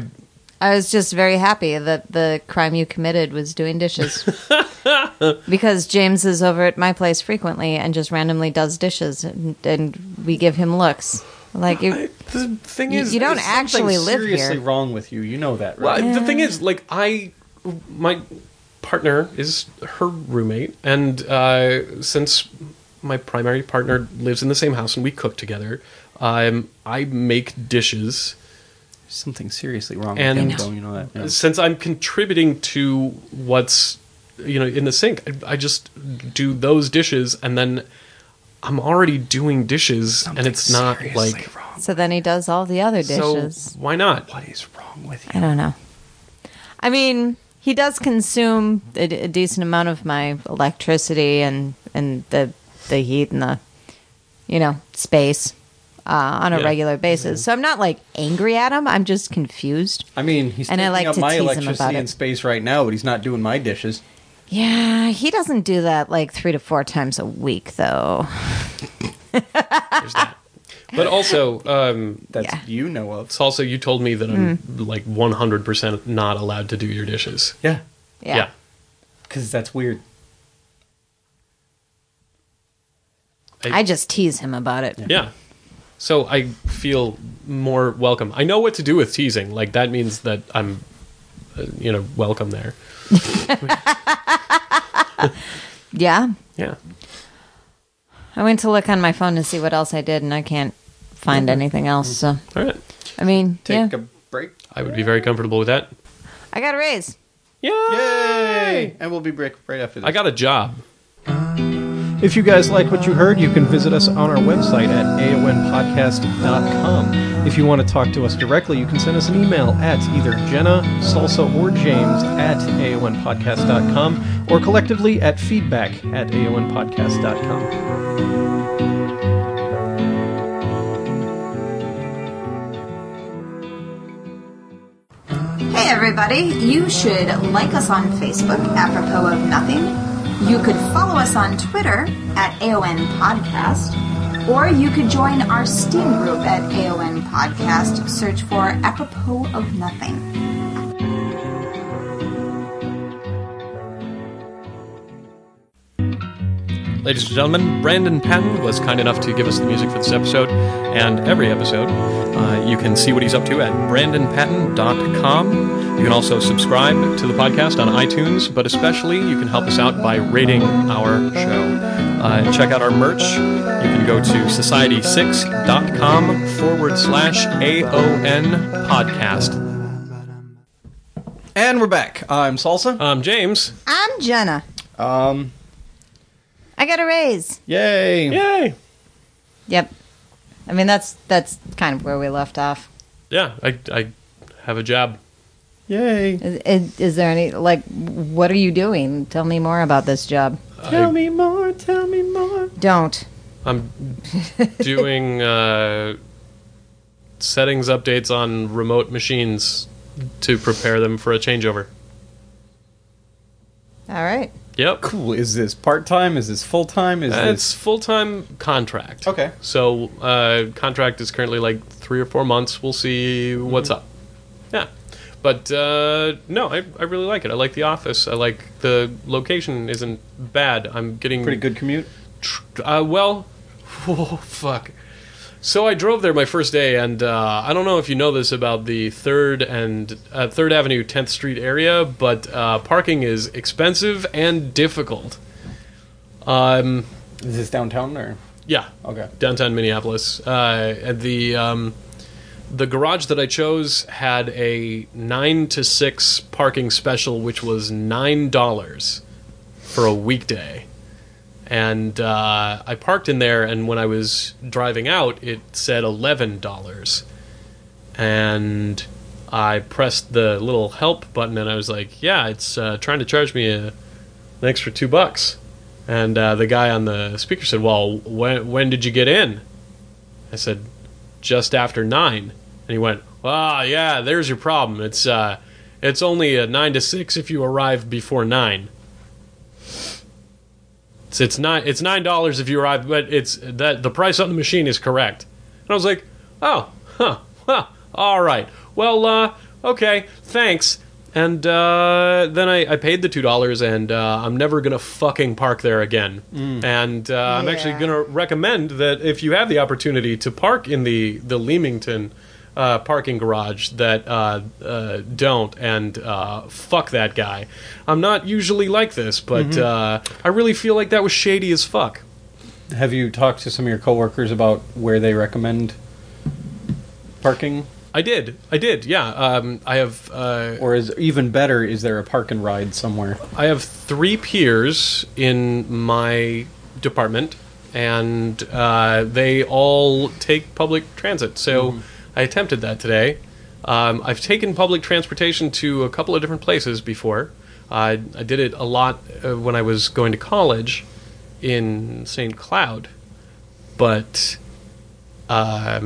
the thing is, you don't There's actually something live seriously here. wrong with you. You know that, well, right? the thing is, like, my partner is her roommate, and since my primary partner lives in the same house and we cook together, I make dishes. Something seriously wrong And- with you, you know that. Yeah. Since I'm contributing to what's in the sink, I just do those dishes, and then I'm already doing dishes, and it's not like wrong. So then he does all the other dishes. so. Why not? What is wrong with I you? don't know. I mean, he does consume a decent amount of my electricity and the heat and the space on a Yeah. regular basis. So I'm not like angry at him. I'm just confused. I mean, he's And I taking like up to my tease him about electricity it. and space right now, but he's not doing my dishes. Yeah, he doesn't do that like 3 to 4 times a week, though. There's that. But also, That's Yeah. you know of. it's also you told me that I'm like 100% not allowed to do your dishes. Yeah, Yeah. because that's weird. I just tease him about it. Yeah. So I feel more welcome. I know what to do with teasing. Like, that means that I'm, welcome there. Yeah. Yeah. I went to look on my phone to see what else I did, and I can't find anything else. So, All right. I mean, Take yeah. a break. I would be very comfortable with that. I got a raise. Yay! Yay! And we'll be break right after this. I got a job. If you guys like what you heard, you can visit us on our website at aonpodcast.com. If you want to talk to us directly, you can send us an email at either Jenna, Salsa, or James at aonpodcast.com, or collectively at feedback at aonpodcast.com. everybody. You should like us on Facebook, apropos of nothing. You could follow us on Twitter at AON Podcast. Or you could join our Steam group at AON Podcast. Search for Apropos of Nothing. Ladies and gentlemen, Brandon Patton was kind enough to give us the music for this episode and every episode. You can see what he's up to at brandonpatton.com. You can also subscribe to the podcast on iTunes, but especially you can help us out by rating our show. Check out our merch. You can go to society6.com/AON podcast. And we're back. I'm Salsa. I'm James. I'm Jenna. I got a raise. Yay. Yay! Yep. I mean, that's kind of where we left off. Yeah, I have a job. Yay. Is there any, like, what are you doing? Tell me more about this job. Tell me more, tell me more. Don't. I'm doing settings updates on remote machines to prepare them for a changeover. All right. Yep. Cool. Is this part-time? Is this full-time? Is It's this... full-time contract. Okay. So contract is currently like 3 or 4 months. We'll see what's up. Yeah. But no, I really like it. I like the office. I like the location isn't bad. I'm getting... Pretty good commute? Well, oh, fuck. So I drove there my first day, and I don't know if you know this about the 3rd Avenue, 10th Street area, but parking is expensive and difficult. Is this downtown or? Yeah. Okay. Downtown Minneapolis. The garage that I chose had a 9 to 6 parking special, which was $9 for a weekday. And I parked in there, and when I was driving out, it said $11. And I pressed the little help button, and I was like, yeah, it's trying to charge me an extra $2. And the guy on the speaker said, well, when did you get in? I said, just after 9. And he went, yeah, there's your problem. It's only a 9 to 6 if you arrive before 9. It's $9 if you arrive, but it's that the price on the machine is correct. And I was like, all right. Well, okay, thanks. And then I paid the $2, and I'm never gonna fucking park there again. And I'm actually gonna recommend that if you have the opportunity to park in the Leamington parking garage, that don't, and fuck that guy. I'm not usually like this, but I really feel like that was shady as fuck. Have you talked to some of your coworkers about where they recommend parking? I did, yeah. I have... or is even better, is there a park and ride somewhere? I have 3 peers in my department, and they all take public transit, so I attempted that today. I've taken public transportation to a couple of different places before. I did it a lot when I was going to college in St. Cloud, but I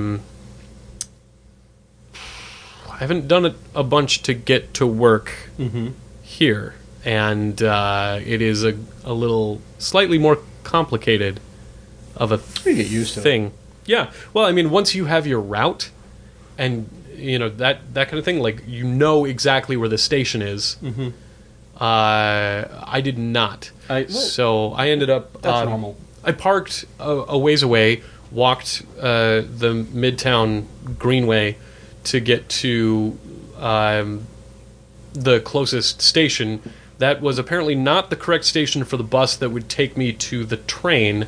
haven't done it a bunch to get to work here, and it is a little slightly more complicated of a You get used to thing. Yeah, well, I mean, once you have your route, and you know that kind of thing, like you know exactly where the station is. I did not, so I ended up. That's normal. I parked a ways away, walked the Midtown Greenway to get to the closest station. That was apparently not the correct station for the bus that would take me to the train,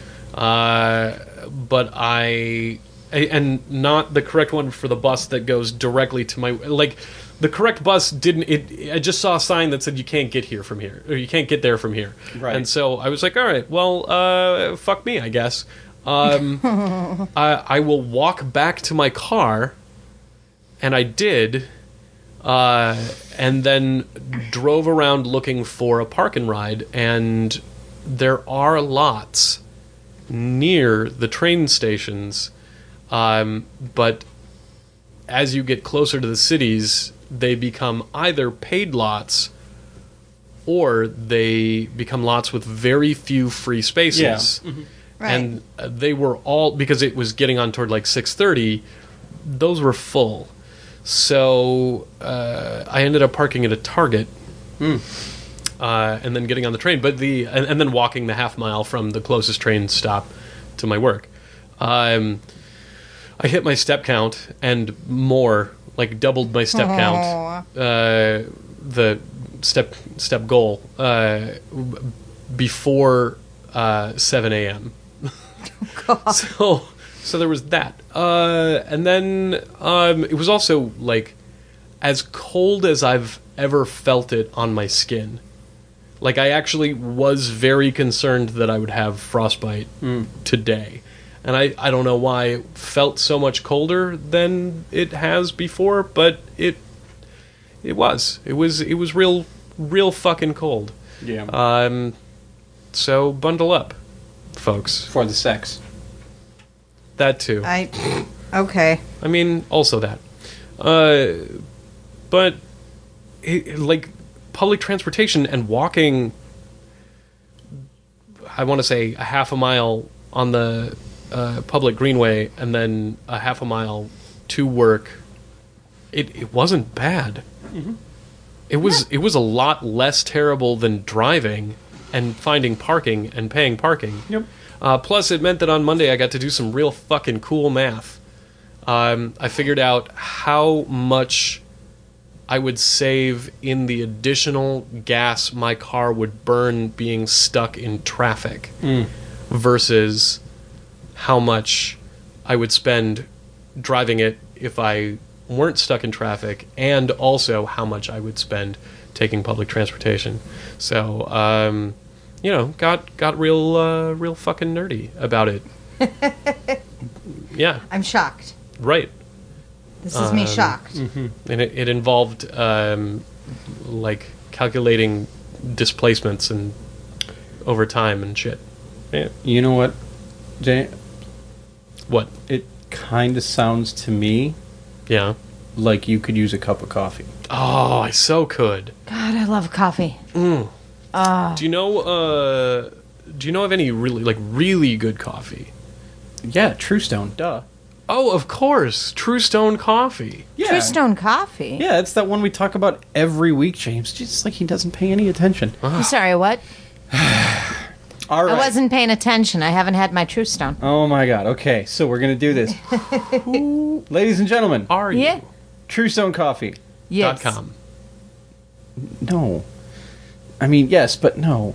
but and not the correct one for the bus that goes directly to my... Like, the correct bus didn't... I just saw a sign that said you can't get here from here, or you can't get there from here. Right. And so I was like, all right, well, fuck me, I guess. I will walk back to my car, and I did, and then drove around looking for a park and ride, and there are lots near the train stations, but as you get closer to the cities, they become either paid lots or they become lots with very few free spaces. Yeah. Mm-hmm. Right. And they were all, because it was getting on toward like 6:30, those were full. So I ended up parking at a Target. And then getting on the train, but and then walking the half mile from the closest train stop to my work. I hit my step count and more, like doubled my step count. The step goal before 7 a.m. So there was that, and then it was also like as cold as I've ever felt it on my skin. Like, I actually was very concerned that I would have frostbite today. And I don't know why it felt so much colder than it has before, but it was. It was real fucking cold. Yeah. So bundle up, folks. For the sex. That too. Okay. I mean, also that. But, like, public transportation and walking, I want to say a half a mile on the public greenway and then a half a mile to work, it wasn't bad. Mm-hmm. It was a lot less terrible than driving and finding parking and paying parking. Yep. Plus, it meant that on Monday I got to do some real fucking cool math. I figured out how much I would save in the additional gas my car would burn being stuck in traffic versus how much I would spend driving it if I weren't stuck in traffic, and also how much I would spend taking public transportation. So, got real fucking nerdy about it. Yeah. I'm shocked. Right. This is me shocked. Mm-hmm. And it involved, like, calculating displacements and over time and shit. Yeah. You know what, Jay? What? It kind of sounds to me Yeah. like you could use a cup of coffee. Oh, I so could. God, I love coffee. Do you know of any really good coffee? Yeah, True Stone, duh. Oh, of course. True Stone Coffee. Yeah. True Stone Coffee? Yeah, it's that one we talk about every week, James. Just like he doesn't pay any attention. I'm sorry, what? All right. I wasn't paying attention. I haven't had my True Stone. Oh my god. Okay, so we're going to do this. Ladies and gentlemen, Are you? Yeah. True Stone Coffee. Yes. .com. No. I mean, yes, but no.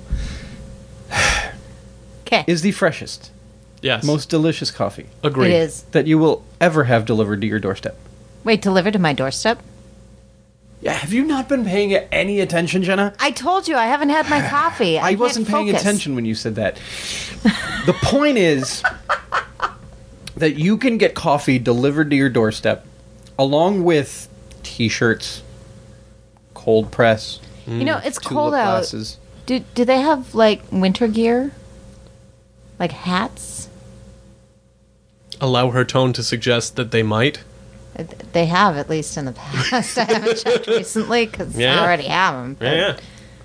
Okay. Is the freshest, Yes. most delicious coffee Agreed. It is. that you will ever have delivered to your doorstep. Wait, delivered to my doorstep? Yeah, have you not been paying any attention, Jenna? I told you I haven't had my coffee. I can't wasn't paying focus. attention when you said that. The point is that you can get coffee delivered to your doorstep along with t-shirts, cold press, You know, it's tulip cold out. glasses. Do they have, like, winter gear? Like hats? Allow her tone to suggest that they might. They have, at least in the past. I haven't checked recently because Yeah. I already have them. Yeah.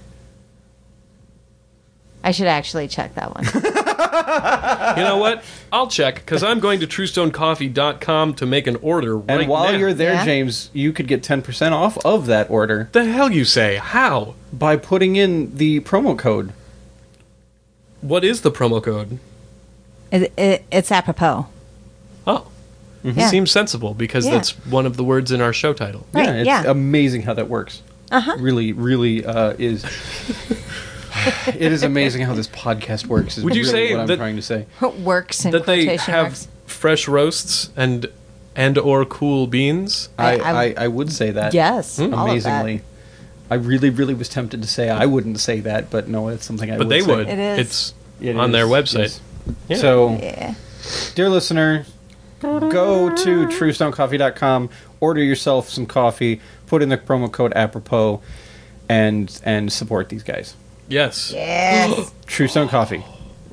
I should actually check that one. You know what? I'll check, because I'm going to TrueStoneCoffee.com to make an order right And while now. you're there, Yeah? James, you could get 10% off of that order The hell you say? How? by putting in the promo code. What is the promo code? It's apropos. Oh. Yeah. Seems sensible, because Yeah. that's one of the words in our show title. Right, Yeah, it's yeah. amazing how that works. Uh-huh. Really, really is. It is amazing how this podcast works. Is Would you really say what I'm that- trying to say? Works in That they quotation have marks. fresh roasts and or cool beans? I would say that. Yes, all of that. Amazingly. I really, really was tempted to say I wouldn't say that, but no, it's something I But would they say. would. It is. It's It on is, their website. yes. Yeah. So, Yeah. dear listener, go to TrueStoneCoffee.com, order yourself some coffee, put in the promo code apropos, and support these guys. Yes. Yes. True Stone Coffee.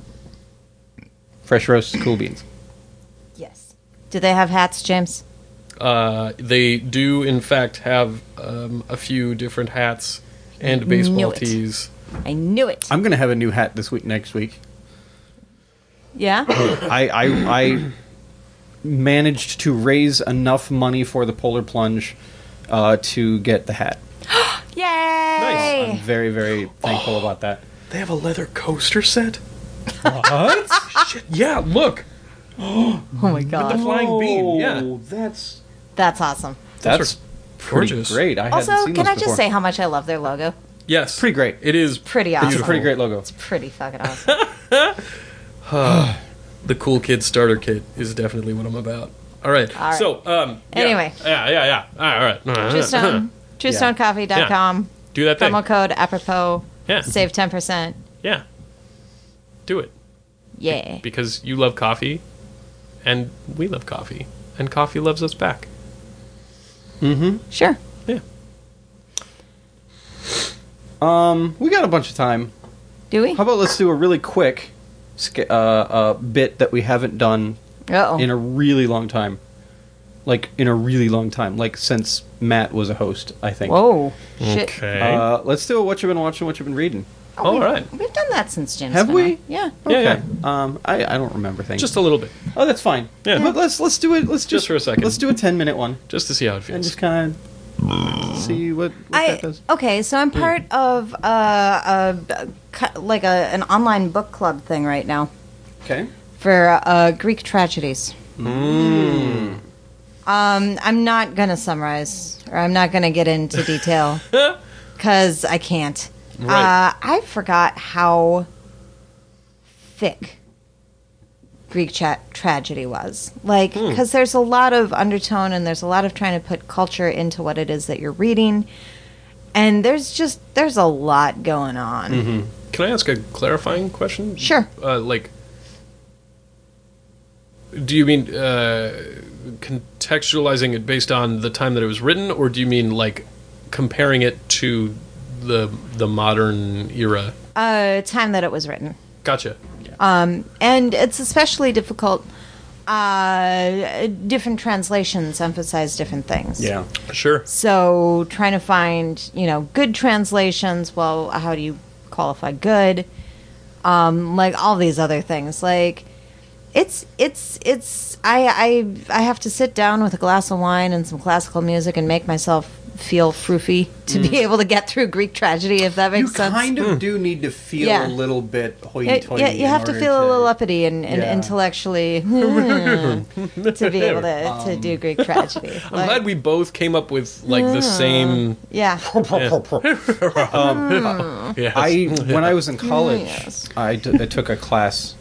Fresh roasts, cool beans. Yes. Do they have hats, James? They do, in fact, have a few different hats and Knew baseball it. tees. I knew it. I'm gonna have a new hat next week. Yeah. I managed to raise enough money for the Polar Plunge to get the hat. Yay! I'm very, very thankful about that. They have a leather coaster set? What? Shit, yeah, look. Oh my god. The flying bean, yeah. That's awesome. That's pretty gorgeous. great. I hadn't Also, seen can those I just before. say how much I love their logo? Yes. Pretty great. It is Pretty awesome. It's a pretty great logo. Pretty fucking awesome. the cool kid starter kit is definitely what I'm about. All right. All right. So, yeah. Anyway. Yeah. All right. Truestone. TruestoneCoffee.com. Do that thing. Promo code apropos. Yeah. Save 10%. Yeah. Do it. Yeah. Because you love coffee, and we love coffee, and coffee loves us back. Sure. Yeah. We got a bunch of time. Do we? How about let's do a really quick bit that we haven't done Uh-oh. in a really long time. Like, in a really long time. Like, since Matt was a host, I think. Whoa. Shit. Okay. Let's do a what you've been watching, what you've been reading. All right. We've done that since Jim's Have been we? on. Yeah. Yeah, Okay. I don't remember things. Just a little bit. Oh, that's fine. Yeah. But let's do it. Let's Just for a second. Let's do a 10-minute one Just to see how it and feels. just kind of see what that does. Okay, so I'm part of an online book club thing right now Okay. for Greek tragedies. I'm not going to summarize, or I'm not going to get into detail, because I can't. Right. I forgot how thick Greek tragedy was. Like, because there's a lot of undertone, and there's a lot of trying to put culture into what it is that you're reading. And there's a lot going on. Can I ask a clarifying question? Sure. Do you mean contextualizing it based on the time that it was written, or do you mean like comparing it to the modern era? Time that it was written. Gotcha. And it's especially difficult. Different translations emphasize different things. Yeah. Sure. So trying to find, good translations. Well, how do you qualify good? Like all these other things. Like I have to sit down with a glass of wine and some classical music and make myself feel froofy to be able to get through Greek tragedy, if that makes You sense. kind of do need to feel Yeah. a little bit Yeah, hoity-toity. you have to feel a little uppity and Yeah. intellectually to be able to do Greek tragedy. I'm glad we both came up with like the same. Yeah. Yes. When I was in college, Yes. I took a class.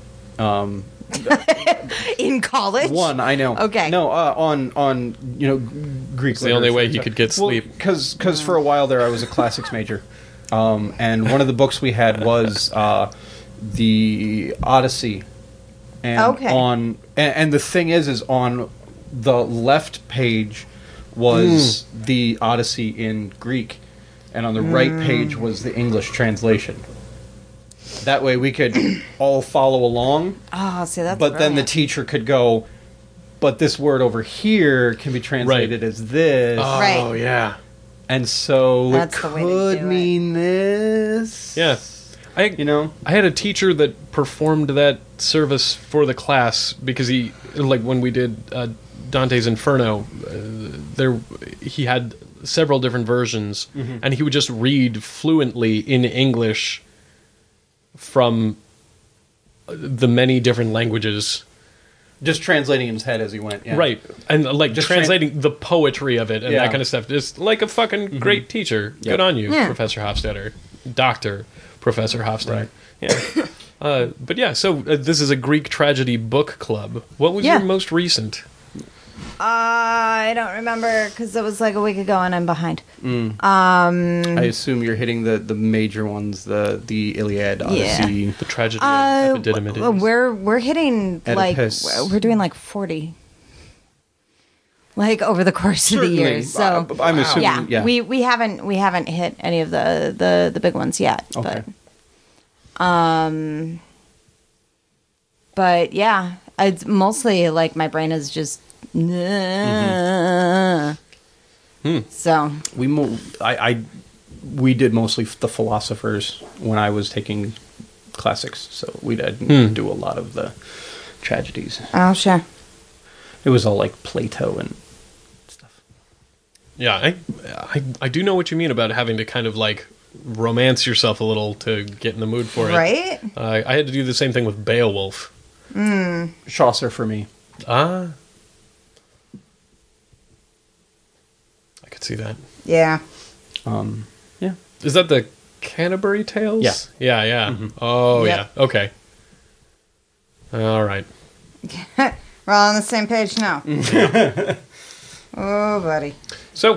In college? One, I know. Okay. No, on Greek. It's the only way he could get sleep. Because for a while there, I was a classics major, and one of the books we had was the Odyssey. And Okay. and the thing is on the left page was the Odyssey in Greek, and on the right page was the English translation. That way we could all follow along. Oh, see, that's But then the brilliant. teacher could go, but this word over here can be translated as this. Oh Right. yeah. And so That's it the way to could do it. mean this. Yeah. I had a teacher that performed that service for the class because he, like when we did Dante's Inferno, he had several different versions, and he would just read fluently in English from the many different languages. Just translating in his head as he went. Yeah. Right. And like Just translating the poetry of it and Yeah. that kind of stuff. Just like a fucking great teacher. Yep. Good on you, Yeah. Professor Hofstadter. Dr. Professor Hofstadter. Right. Yeah. But yeah, so this is a Greek tragedy book club. What was Yeah. your most recent? I don't remember because it was like a week ago and I'm behind. I assume you're hitting the major ones, the Iliad, Odyssey. The tragedy of Epididimides. We're hitting Oedipus. like we're doing like 40, like over the course of the year. So I'm assuming. yeah, we haven't hit any of the big ones yet. Okay. But yeah, it's mostly like my brain is just So We did mostly the philosophers when I was taking classics, so we didn't do a lot of the tragedies. oh sure. It was all like Plato and stuff. Yeah, I do know what you mean about having to kind of like romance yourself a little to get in the mood for it. Right? I had to do the same thing with Beowulf. Chaucer for me. I could see that. Yeah. Yeah. Is that the Canterbury Tales? Yeah. Yeah. Oh, Yep. yeah. Okay. All right. We're all on the same page now. Oh, buddy. So,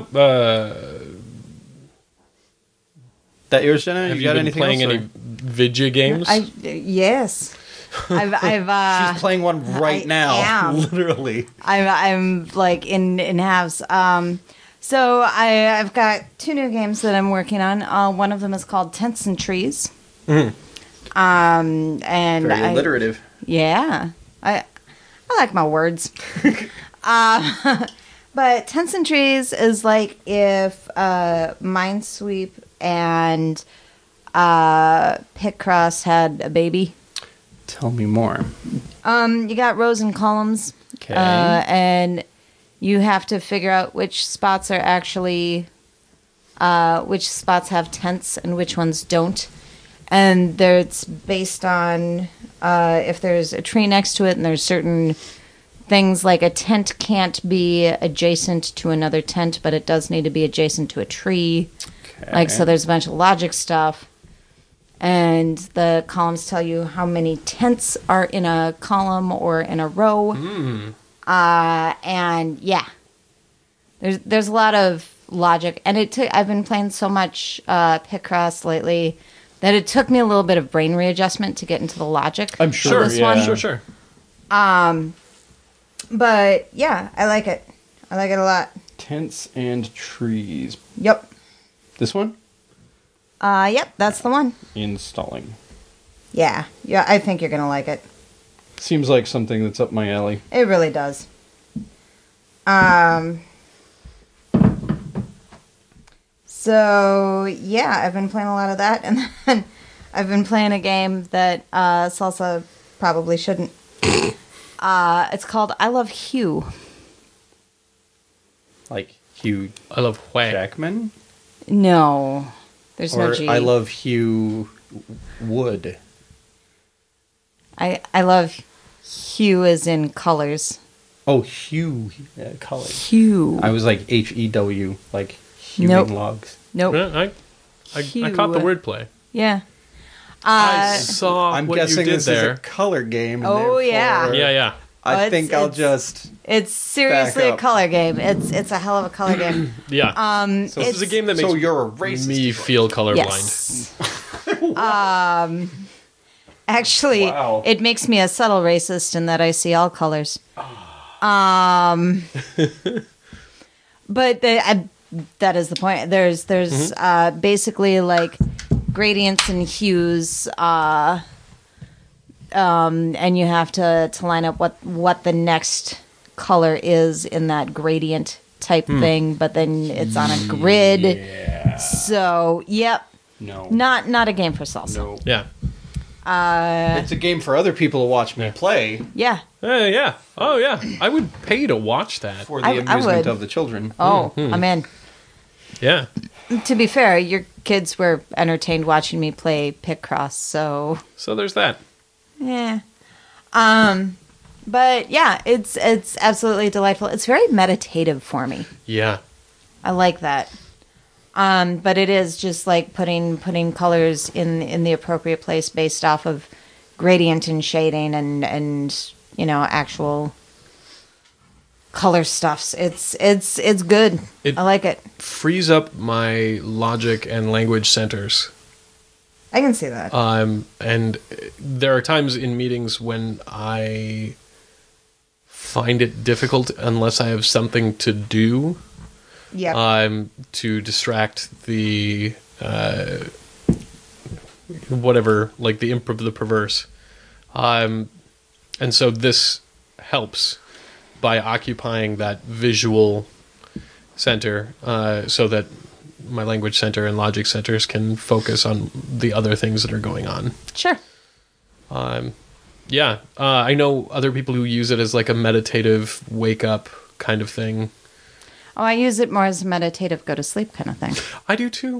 That yours, Jenna? have you got been anything playing else? any Vidya games? Yes. I've She's playing one right I now. am. Literally. I'm like in halves. So I've got 2 new games that I'm working on. One of them is called Tents and Trees. And Very alliterative. yeah, I like my words. But Tents and Trees is like if Minesweep and Picross had a baby. Tell me more. You got rows and columns. Okay. And you have to figure out which spots are actually, which spots have tents and which ones don't. And it's based on if there's a tree next to it and there's certain things like a tent can't be adjacent to another tent, but it does need to be adjacent to a tree. Okay. Like, so there's a bunch of logic stuff. And the columns tell you how many tents are in a column or in a row. And yeah, there's a lot of logic. And I've been playing so much Picross lately that it took me a little bit of brain readjustment to get into the logic. I'm sure, sure. this Yeah. one. Sure. But yeah, I like it. I like it a lot. Tents and trees. Yep. This one? Yep, that's the one. Installing. Yeah, I think you're gonna like it. Seems like something that's up my alley. It really does. So yeah, I've been playing a lot of that, and then I've been playing a game that Salsa probably shouldn't. It's called I Love Hugh. Like Hugh I love Whack. Jackman? No, there's no Or G. I love Hugh Wood. I love Hugh as in colors. Oh, Hugh color. Hugh. I was like Hew, like hewing Nope. logs. Nope. I caught the wordplay. Yeah. I saw I'm what guessing you did this there. is a color game. and Oh, yeah. therefore Yeah. I Oh, think it's- I'll it's- just. It's seriously a up. color game. It's a hell of a color game. Yeah. So This is a game that makes So you're a racist. me feel colorblind. Yes. Actually, Wow. it makes me a subtle racist in that I see all colors. But that is the point. There's basically like gradients and hues, and you have to line up what the next color is in that gradient type thing. But then it's on a grid. Yeah. So, yep, No. not a game for salsa. No. Yeah. It's a game for other people to watch me play Yeah. Yeah. Oh, yeah. I would pay to watch that. for the I amusement would. of the children. Oh, I'm in. Yeah. To be fair, your kids were entertained watching me play Picross, so So there's that. yeah. But yeah, it's absolutely delightful. It's very meditative for me. Yeah. I like that. But it is just like putting colors in the appropriate place based off of gradient and shading and actual color stuffs. It's good. I like it. Frees up my logic and language centers. I can see that. And there are times in meetings when I find it difficult unless I have something to do. Yeah. To distract the whatever, like the imp of the perverse. And so this helps by occupying that visual center, so that my language center and logic centers can focus on the other things that are going on. Sure. Yeah, I know other people who use it as like a meditative wake up kind of thing. Oh, I use it more as a meditative go to sleep kind of thing. I do too.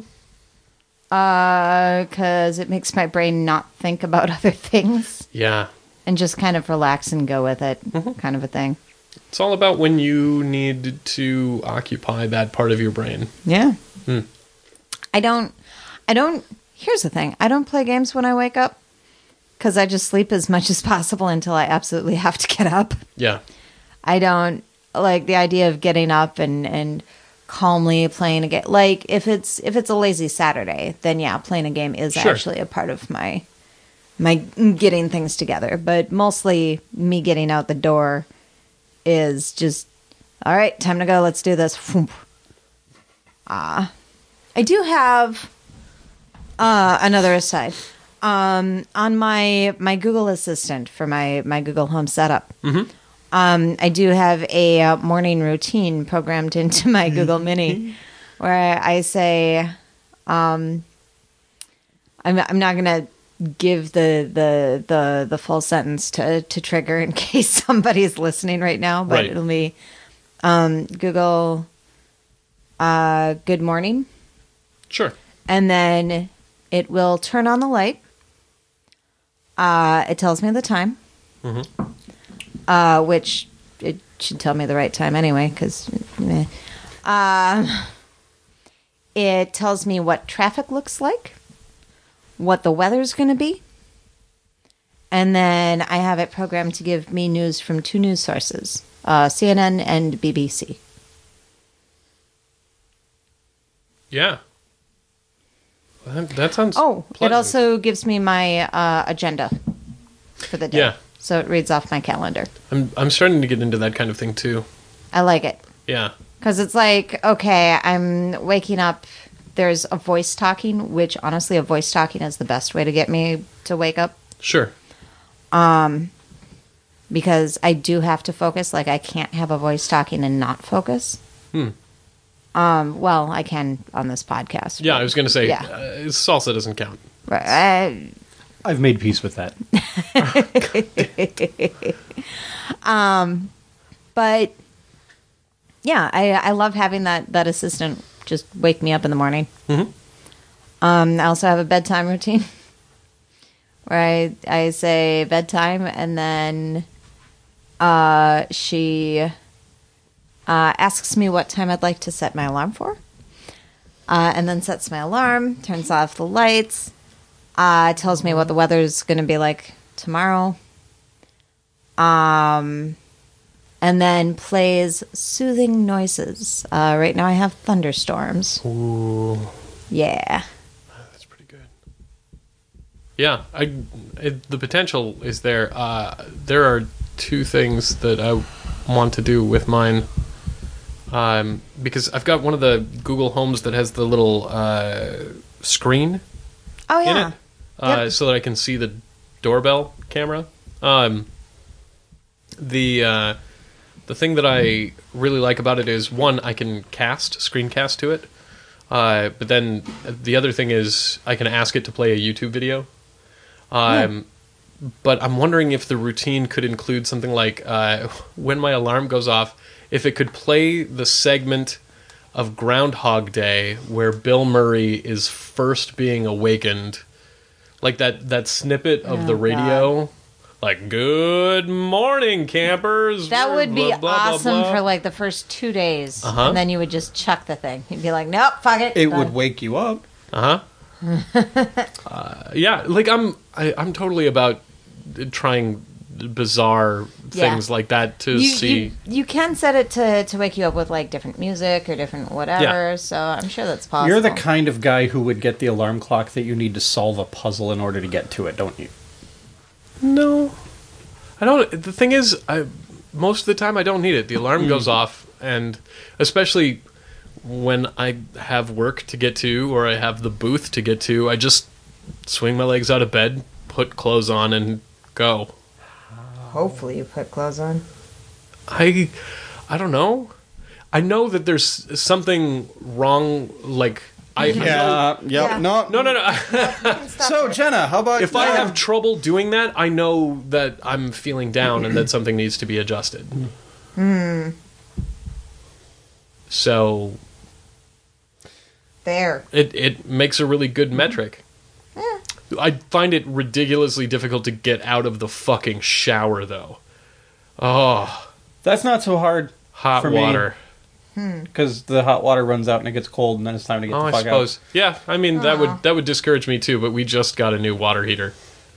Because it makes my brain not think about other things Yeah. and just kind of relax and go with it, kind of a thing. It's all about when you need to occupy that part of your brain. Yeah. I don't, here's the thing. I don't play games when I wake up because I just sleep as much as possible until I absolutely have to get up. Yeah. I don't like the idea of getting up and calmly playing a game. Like if it's a lazy Saturday, then yeah, playing a game is Sure. actually a part of my getting things together. But mostly me getting out the door is just, all right, time to go. Let's do this. I do have another aside. On my Google Assistant for my Google Home setup, I do have a morning routine programmed into my Google Mini where I say, I'm not going to give the full sentence to trigger in case somebody's listening right now, but Right. it'll be Google good morning, Sure. and then it will turn on the light. It tells me the time, which it should tell me the right time anyway, because it tells me what traffic looks like, what the weather's going to be, and then I have it programmed to give me news from two news sources, CNN and BBC. Yeah. That sounds. Oh, it pleasant. also gives me my agenda for the day. Yeah. So it reads off my calendar. I'm starting to get into that kind of thing too. I like it. Yeah. Because it's like, okay, I'm waking up. There's a voice talking, which honestly, a voice talking is the best way to get me to wake up. Sure. Because I do have to focus. Like, I can't have a voice talking and not focus. Well, I can on this podcast. Yeah, I was going to say, Yeah. salsa doesn't count. Right. I've made peace with that. But yeah, I love having that assistant just wake me up in the morning. I also have a bedtime routine where I say bedtime, and then she asks me what time I'd like to set my alarm for, and then sets my alarm, turns off the lights, tells me what the weather's going to be like tomorrow, and then plays soothing noises. Right now I have thunderstorms. Ooh, Yeah. that's pretty good. Yeah, the potential is there. There are two things that I want to do with mine. Because I've got one of the Google Homes that has the little screen Oh, in yeah. it, Yep. so that I can see the doorbell camera. The thing that I really like about it is, one, I can screencast to it, but then the other thing is I can ask it to play a YouTube video. But I'm wondering if the routine could include something like, when my alarm goes off, if it could play the segment of Groundhog Day where Bill Murray is first being awakened, like that snippet of the Oh, radio, like, "Good morning, campers." That would be blah, blah, blah, awesome blah. for like the first 2 days. Uh-huh. And then you would just chuck the thing. You'd be like, nope, fuck it. It would wake you up. Yeah, like I'm totally about trying bizarre things like that to see. You can set it to wake you up with like different music or different whatever. Yeah. So I'm sure that's possible. You're the kind of guy who would get the alarm clock that you need to solve a puzzle in order to get to it, don't you? No, I don't. The thing is, most of the time I don't need it. The alarm goes off, and especially when I have work to get to or I have the booth to get to, I just swing my legs out of bed, put clothes on, and go. Hopefully you put clothes on. I don't know. I know that there's something wrong. Like I know, Yeah. No. So Jenna, how about if I have trouble doing that, I know that I'm feeling down and that something needs to be adjusted. So There. it makes a really good metric. I find it ridiculously difficult to get out of the fucking shower, though. Oh, That's not so hard hot for me, water. because the hot water runs out and it gets cold, and then it's time to get Oh, the I fuck suppose. Yeah, I mean that would discourage me too. But we just got a new water heater.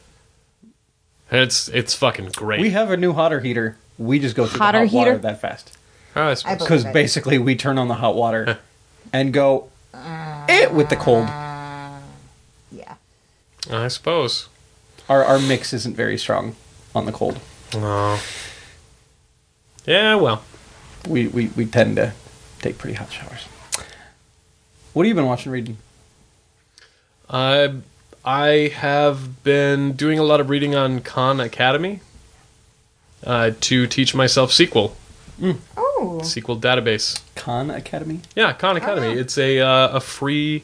It's fucking great. out. We have a new hotter heater. We just go through Hotter the hot water heater? that fast. Oh, I suppose. I Because believe it. basically we turn on the hot water and go with the cold. Yeah. I suppose. Our mix isn't very strong on the cold. Oh. Yeah, well. We tend to take pretty hot showers. What have you been watching, reading? I have been doing a lot of reading on Khan Academy to teach myself SQL. Oh. SQL database. Khan Academy? Yeah, Khan Academy. It's a free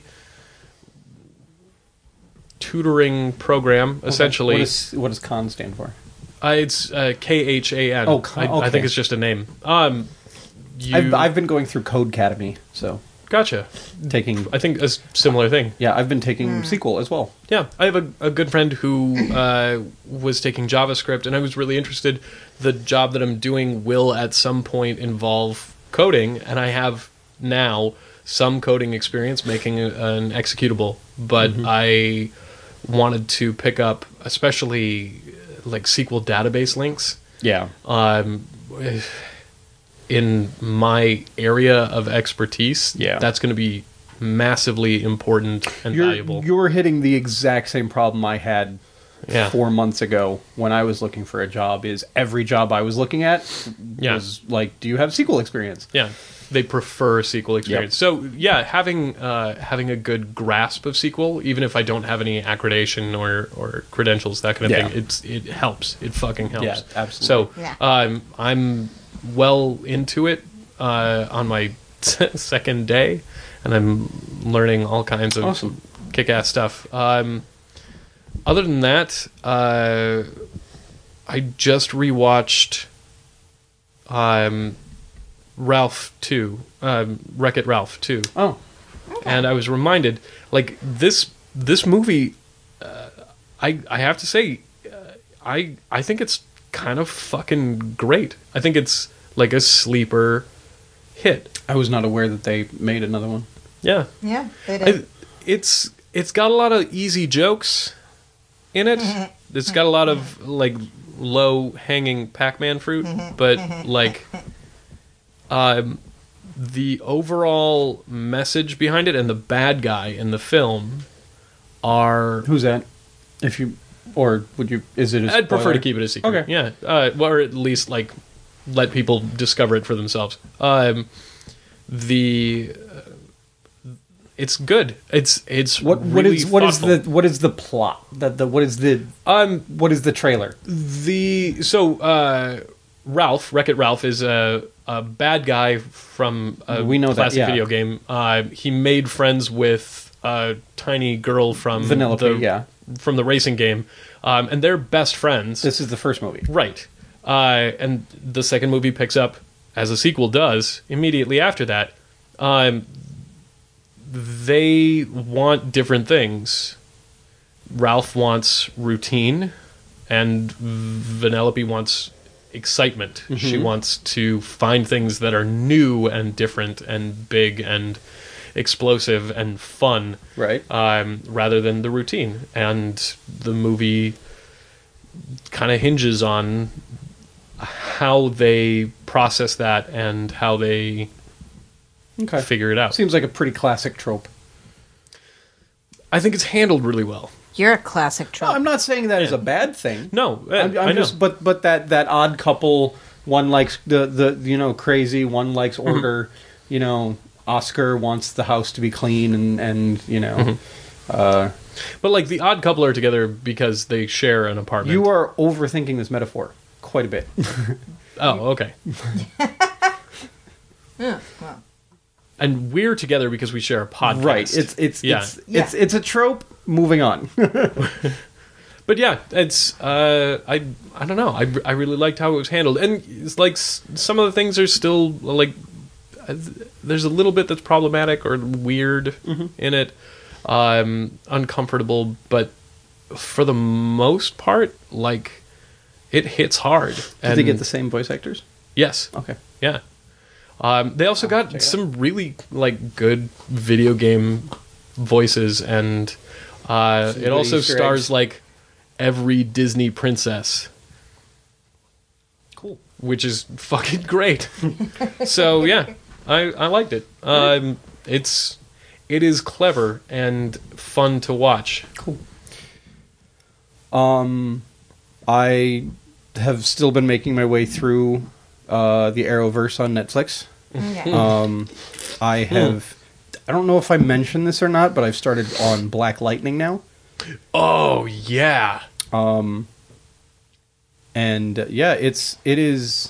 tutoring program, essentially. What does Khan stand for? It's KHAN. Oh, Khan, I okay. think it's just a name. I've been going through Code Academy, so Gotcha. taking... I think a similar thing. Yeah, I've been taking SQL as well. Yeah, I have a good friend who was taking JavaScript, and I was really interested. The job that I'm doing will at some point involve coding, and I have now some coding experience making an executable, but I wanted to pick up especially like SQL database links. Yeah. In my area of expertise, Yeah. that's going to be massively important and valuable. You're hitting the exact same problem I had Yeah. 4 months ago when I was looking for a job. Is every job I was looking at was like, do you have SQL experience? Yeah, they prefer SQL experience. So yeah, having a good grasp of SQL, even if I don't have any accreditation or credentials, that kind of Yeah. thing, it helps. It fucking helps. Yeah, absolutely. So Yeah. I'm well into it on my second day, and I'm learning all kinds of Awesome. kick-ass stuff. Other than that, I just rewatched Ralph 2, Wreck-It Ralph 2. Oh, And I was reminded, like, this movie, I have to say, I think it's kind of fucking great. I think it's like a sleeper hit. I was not aware that they made another one. Yeah. Yeah, they did. It's got a lot of easy jokes in it. It's got a lot of like low hanging Pac-Man fruit, but like the overall message behind it and the bad guy in the film are. Who's that? If you, or would you? Is it? I'd prefer to keep it a secret. Okay. Yeah, or at least like let people discover it for themselves. It's good. It's What really is thoughtful. what is the plot? What is the trailer? Ralph, Wreck-It Ralph, is a bad guy from a We know that, classic yeah. video game. He made friends with a tiny girl from Vanellope, yeah. from the racing game, and they're best friends. This is the first movie. Right. And the second movie picks up, as a sequel does, immediately after that. They want different things. Ralph wants routine, and Vanellope wants excitement. She wants to find things that are new and different and big and explosive and fun, Right. rather than the routine. And the movie kind of hinges on how they process that and how they Okay. figure it out. Seems like a pretty classic trope. I think it's handled really well. You're a classic trope. I'm not saying that is a bad thing. No, I'm I know. just, but that odd couple, one likes the crazy, one likes order. Oscar wants the house to be clean, and but like the odd couple are together because they share an apartment. you are overthinking this metaphor quite a bit. Oh, okay. Yeah, well. And we're together because we share a podcast. Right. It's Yeah. it's a trope. Moving on. But yeah, it's I don't know. I really liked how it was handled, and it's like some of the things are still like there's a little bit that's problematic or weird in it, uncomfortable, but for the most part, like it hits hard. Did they get the same voice actors? Yes. Okay. Yeah. They also got some really like good video game voices, and it also Easter stars eggs. like every Disney princess, Cool. which is fucking great. So yeah, I liked it. It is clever and fun to watch. Cool. I have still been making my way through the Arrowverse on Netflix. Okay. I have. I don't know if I mentioned this or not, but I've started on Black Lightning now. Oh yeah. And yeah, it is.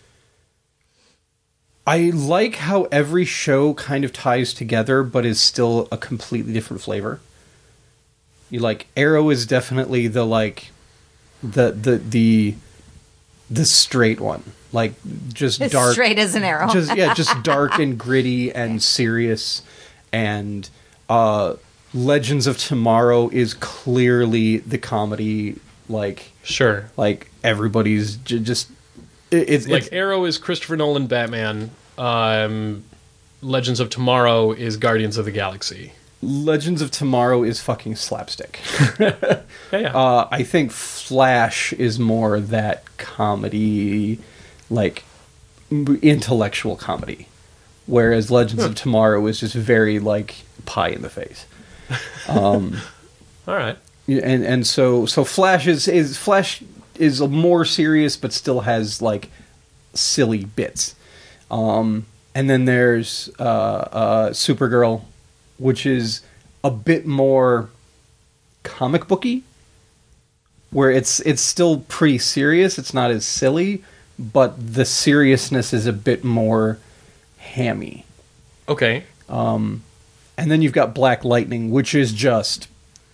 I like how every show kind of ties together, but is still a completely different flavor. You like Arrow is definitely the like the straight one, like just As dark, straight as an arrow. just dark and gritty and serious, and Legends of Tomorrow is clearly the comedy, like Sure. everybody's just it's Like Arrow is Christopher Nolan Batman. Legends of Tomorrow is Guardians of the Galaxy. Legends of Tomorrow is fucking slapstick. Yeah. I think Flash is more that comedy, like intellectual comedy, whereas Legends of Tomorrow is just very like pie in the face. All right. And so Flash is more serious, but still has like silly bits. And then there's Supergirl, which is a bit more comic booky, where it's still pretty serious. It's not as silly, but the seriousness is a bit more hammy. Okay. And then you've got Black Lightning, which is just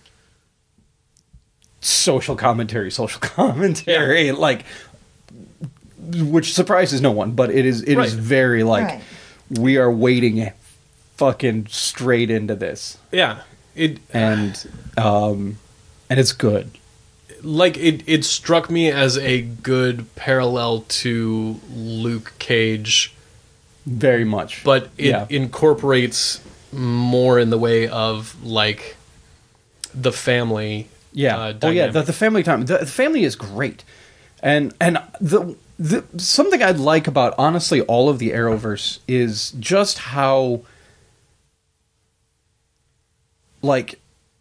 social commentary, Yeah. like, which surprises no one, but it is Right. very like, Right. we are wading fucking straight into this, Yeah. and it's good. Like it struck me as a good parallel to Luke Cage, Very much. but it Yeah. incorporates more in the way of like the family. Yeah. Dynamic. The family time. The family is great, and the something I'd like about honestly all of the Arrowverse is just how like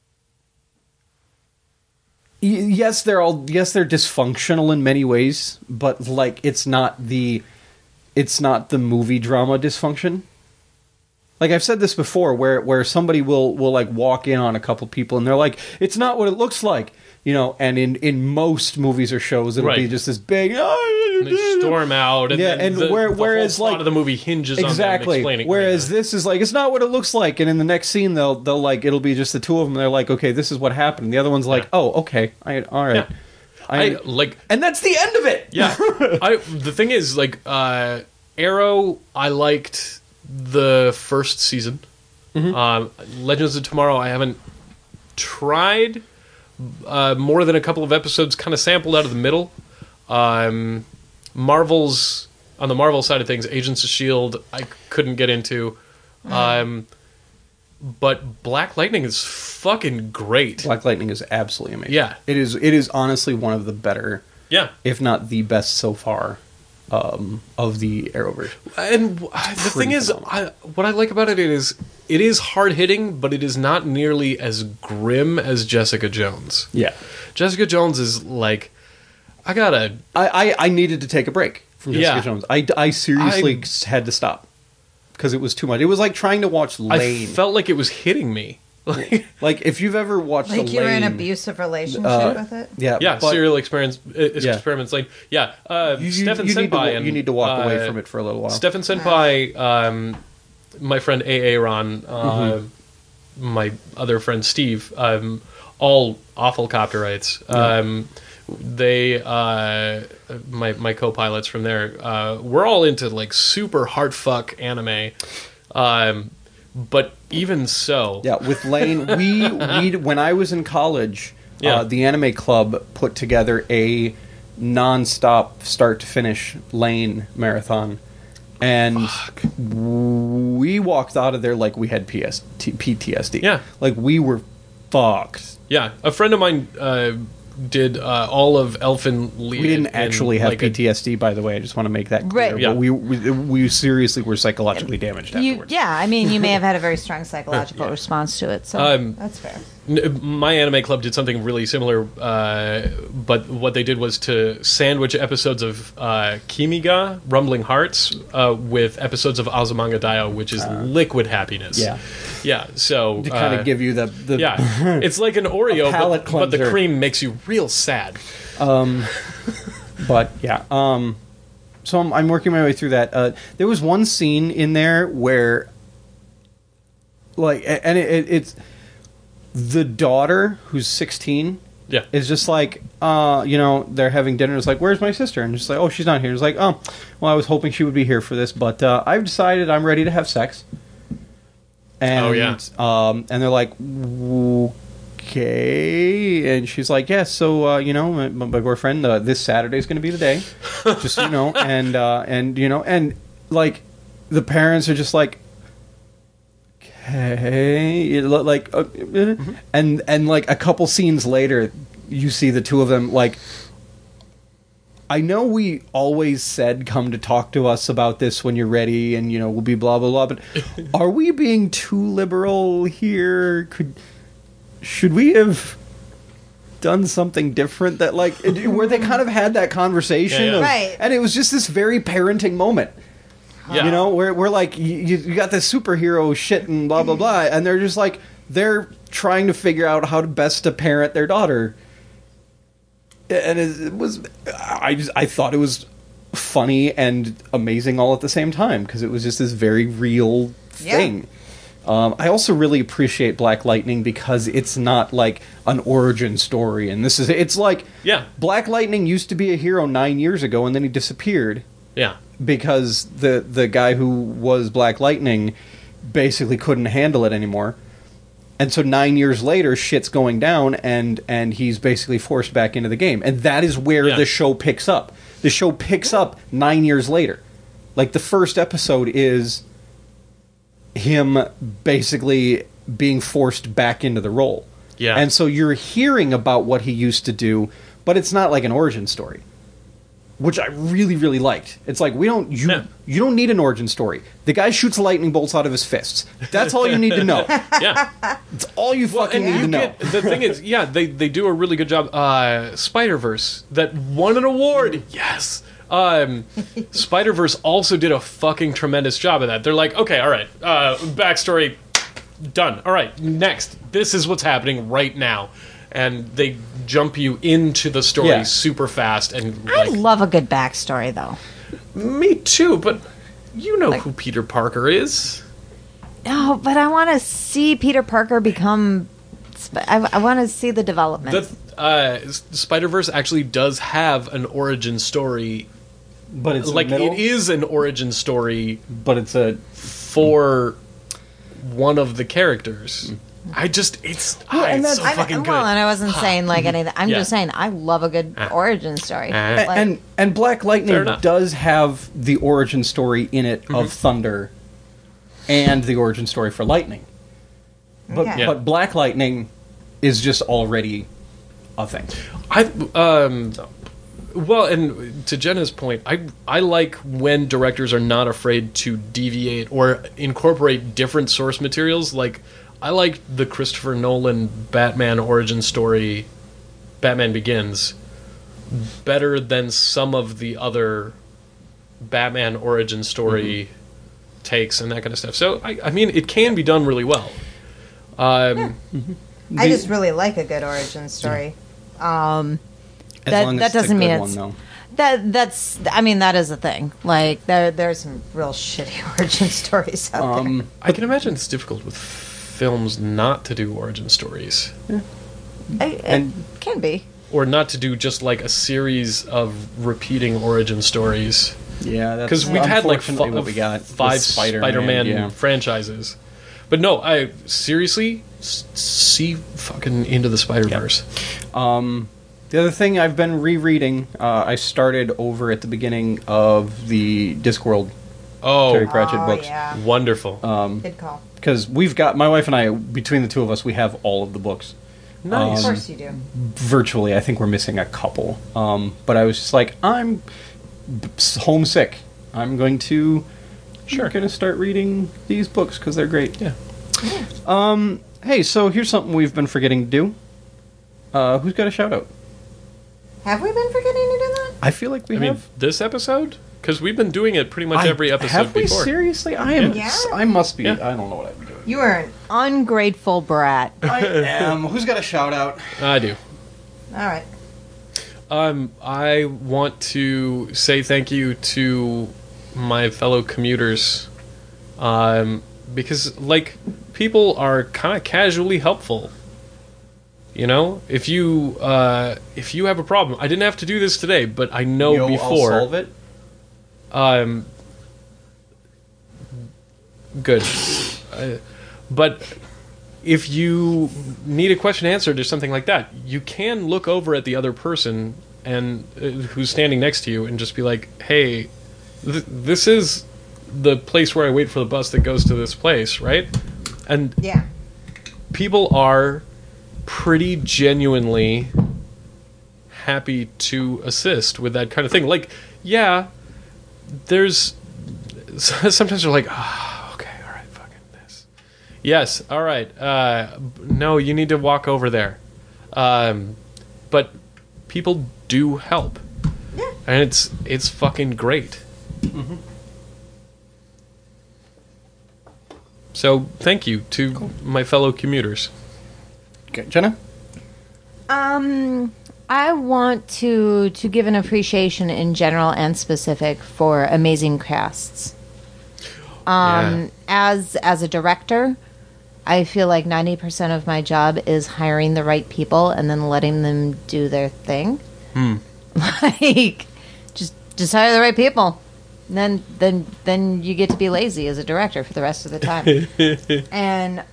yes they're dysfunctional in many ways, but like it's not the movie drama dysfunction. Like I've said this before, where somebody will like walk in on a couple people and they're like, it's not what it looks like, you know. And in most movies or shows, it'll be Right. just this big. And they storm out, and Yeah, then and the whereas, whole plot like, of the movie hinges on them Exactly. explaining. Whereas this is like, it's not what it looks like, and in the next scene they'll like it'll be just the two of them. And they're like, okay, this is what happened. And the other one's like, Yeah. oh, okay, all right. Yeah. I like. And that's the end of it. Yeah. The thing is, like, Arrow, I liked the first season. Legends of Tomorrow, I haven't tried. More than a couple of episodes kind of sampled out of the middle. Marvel's, on the Marvel side of things, Agents of S.H.I.E.L.D., I couldn't get into. But Black Lightning is fucking great. Black Lightning is absolutely amazing. Yeah. It is honestly one of the better, Yeah. if not the best so far, of the Arrowverse. And the thing is, what I like about it is hard hitting, but it is not nearly as grim as Jessica Jones. Yeah. Jessica Jones is like, I needed to take a break from Jessica Yeah. Jones. I seriously had to stop because it was too much. It was like trying to watch I Lane. felt like it was hitting me. Like if you've ever watched Like the you were in an Lane, abusive relationship with it? yeah, Yeah, but serial experiments Lane. Yeah, Stefan Senpai you need to walk away from it for a little while. Stefan Senpai, my friend A.A. Ron, my other friend Steve, all awful copyrights. They, my co-pilots from there, we're all into like super hard fuck anime. But even so, Yeah, with Lane, we when I was in college, Yeah. the anime club put together a non-stop start to finish Lane marathon, and we walked out of there like we had PTSD. Yeah. like we were fucked. yeah, a friend of mine did all of Elfen Lied. We didn't actually have like a- PTSD, by the way. I just want to make that clear. Right. Yeah. But we seriously were psychologically damaged afterwards. Yeah, I mean, you may have had a very strong psychological response to it, so that's fair. My anime club did something really similar, but what they did was to sandwich episodes of Kimiga, Rumbling Hearts, with episodes of Azumanga Daioh, which is liquid happiness. Yeah. Yeah, so... To kind of give you the yeah, it's like an Oreo, palate but the cleanser. cream makes you real sad. But yeah, so I'm working my way through that. There was one scene in there where, like, and it's the daughter who's 16 Yeah. is just like, they're having dinner. It's like, where's my sister? And just like, oh, she's not here. It's like, oh, well, I was hoping she would be here for this, but I've decided I'm ready to have sex. And, Oh, yeah. and they're like, okay. And she's like, yes, so, my boyfriend, this Saturday's going to be the day. Just, and like, the parents are just like, okay. Like, and like, a couple scenes later, you see the two of them, like, I know we always said come to talk to us about this when you're ready and, we'll be blah, blah, blah, but are we being too liberal here? Should we have done something different that, like, where they kind of had that conversation? Yeah, yeah. Right. And it was just this very parenting moment. Yeah. Where we're like, you got this superhero shit and blah, blah, blah, and they're just like, they're trying to figure out how to best to parent their daughter. And it was, I thought it was funny and amazing all at the same time because it was just this very real thing. I also really appreciate Black Lightning because it's not like an origin story, and it's like Black Lightning used to be a hero 9 years ago, and then he disappeared. Yeah. Because the guy who was Black Lightning basically couldn't handle it anymore. And so 9 years later, shit's going down, and he's basically forced back into the game. And that is where the show picks up. The show picks up 9 years later. Like, the first episode is him basically being forced back into the role. Yeah. And so you're hearing about what he used to do, but it's not like an origin story. Which I really, really liked. It's like, you don't need an origin story. The guy shoots lightning bolts out of his fists. That's all you need to know. Yeah. It's all you fucking need to know. The thing is, they do a really good job. Spider-Verse, that won an award. Yes. Spider-Verse also did a fucking tremendous job of that. They're like, okay, all right, backstory, done. All right, next. This is what's happening right now. And they jump you into the story super fast. And I love a good backstory, though. Me too, but you know who Peter Parker is. No, but I want to see Peter Parker become... I want to see the development. Spider-Verse actually does have an origin story. But it's Like, it is an origin story But it's a... for one of the characters. It's so fucking good. Well, and I wasn't saying like anything. I'm just saying I love a good origin story. Like, And Black Fair Lightning enough. does have the origin story in it of Thunder and the origin story for Lightning. But Okay. but Black Lightning is just already a thing. Well, and to Jenna's point, I like when directors are not afraid to deviate or incorporate different source materials. Like, I like the Christopher Nolan Batman origin story, Batman Begins, better than some of the other Batman origin story takes and that kind of stuff. So, I mean, it can be done really well. I just really like a good origin story. As That- long as that it's a doesn't good mean one, it's- though. That's I mean that is a thing. Like there's some real shitty origin stories out there. I can imagine it's difficult with films not to do origin stories. It can be. Or not to do just like a series of repeating origin stories. Yeah, that's Because we've had like unfortunately what we got with 5 Spider-Man, Spider-Man yeah. franchises. But no, I seriously see fucking Into the Spider-Verse. The other thing I've been rereading, I started over at the beginning of the Discworld Terry Oh, Pratchett books. Yeah. wonderful. Good call. Because we've got, my wife and I, between the two of us, we have all of the books. Nice. Of course you do. Virtually, I think we're missing a couple. But I was just like, I'm homesick. I'm going to start reading these books because they're great. Yeah. Hey, so here's something we've been forgetting to do. Who's got a shout out? Have we been forgetting to do that? I feel like we I mean, have. this episode? Because we've been doing it pretty much every episode have we before. seriously? I am. Yeah. I must be. Yeah. I don't know what I'm doing. You are an ungrateful brat. I am. Who's got a shout out? I do. All right. I want to say thank you to my fellow commuters, because like people are kind of casually helpful. You know, if you have a problem, I didn't have to do this today, but I know before. I'll solve it. Good. But if you need a question answered or something like that, you can look over at the other person and who's standing next to you and just be like, "Hey, this is the place where I wait for the bus that goes to this place, right?" And Yeah. people are pretty genuinely happy to assist with that kind of thing. Like, yeah, there's sometimes they're like, "Oh, okay, all right, fucking this." Yes, all right. No, you need to walk over there. But people do help. Yeah. And it's fucking great. So, thank you to my fellow commuters. Okay, Jenna. I want to give an appreciation in general and specific for amazing casts. Yeah. As a director, I feel like 90% of my job is hiring the right people and then letting them do their thing. Like, just hire the right people. And then you get to be lazy as a director for the rest of the time. And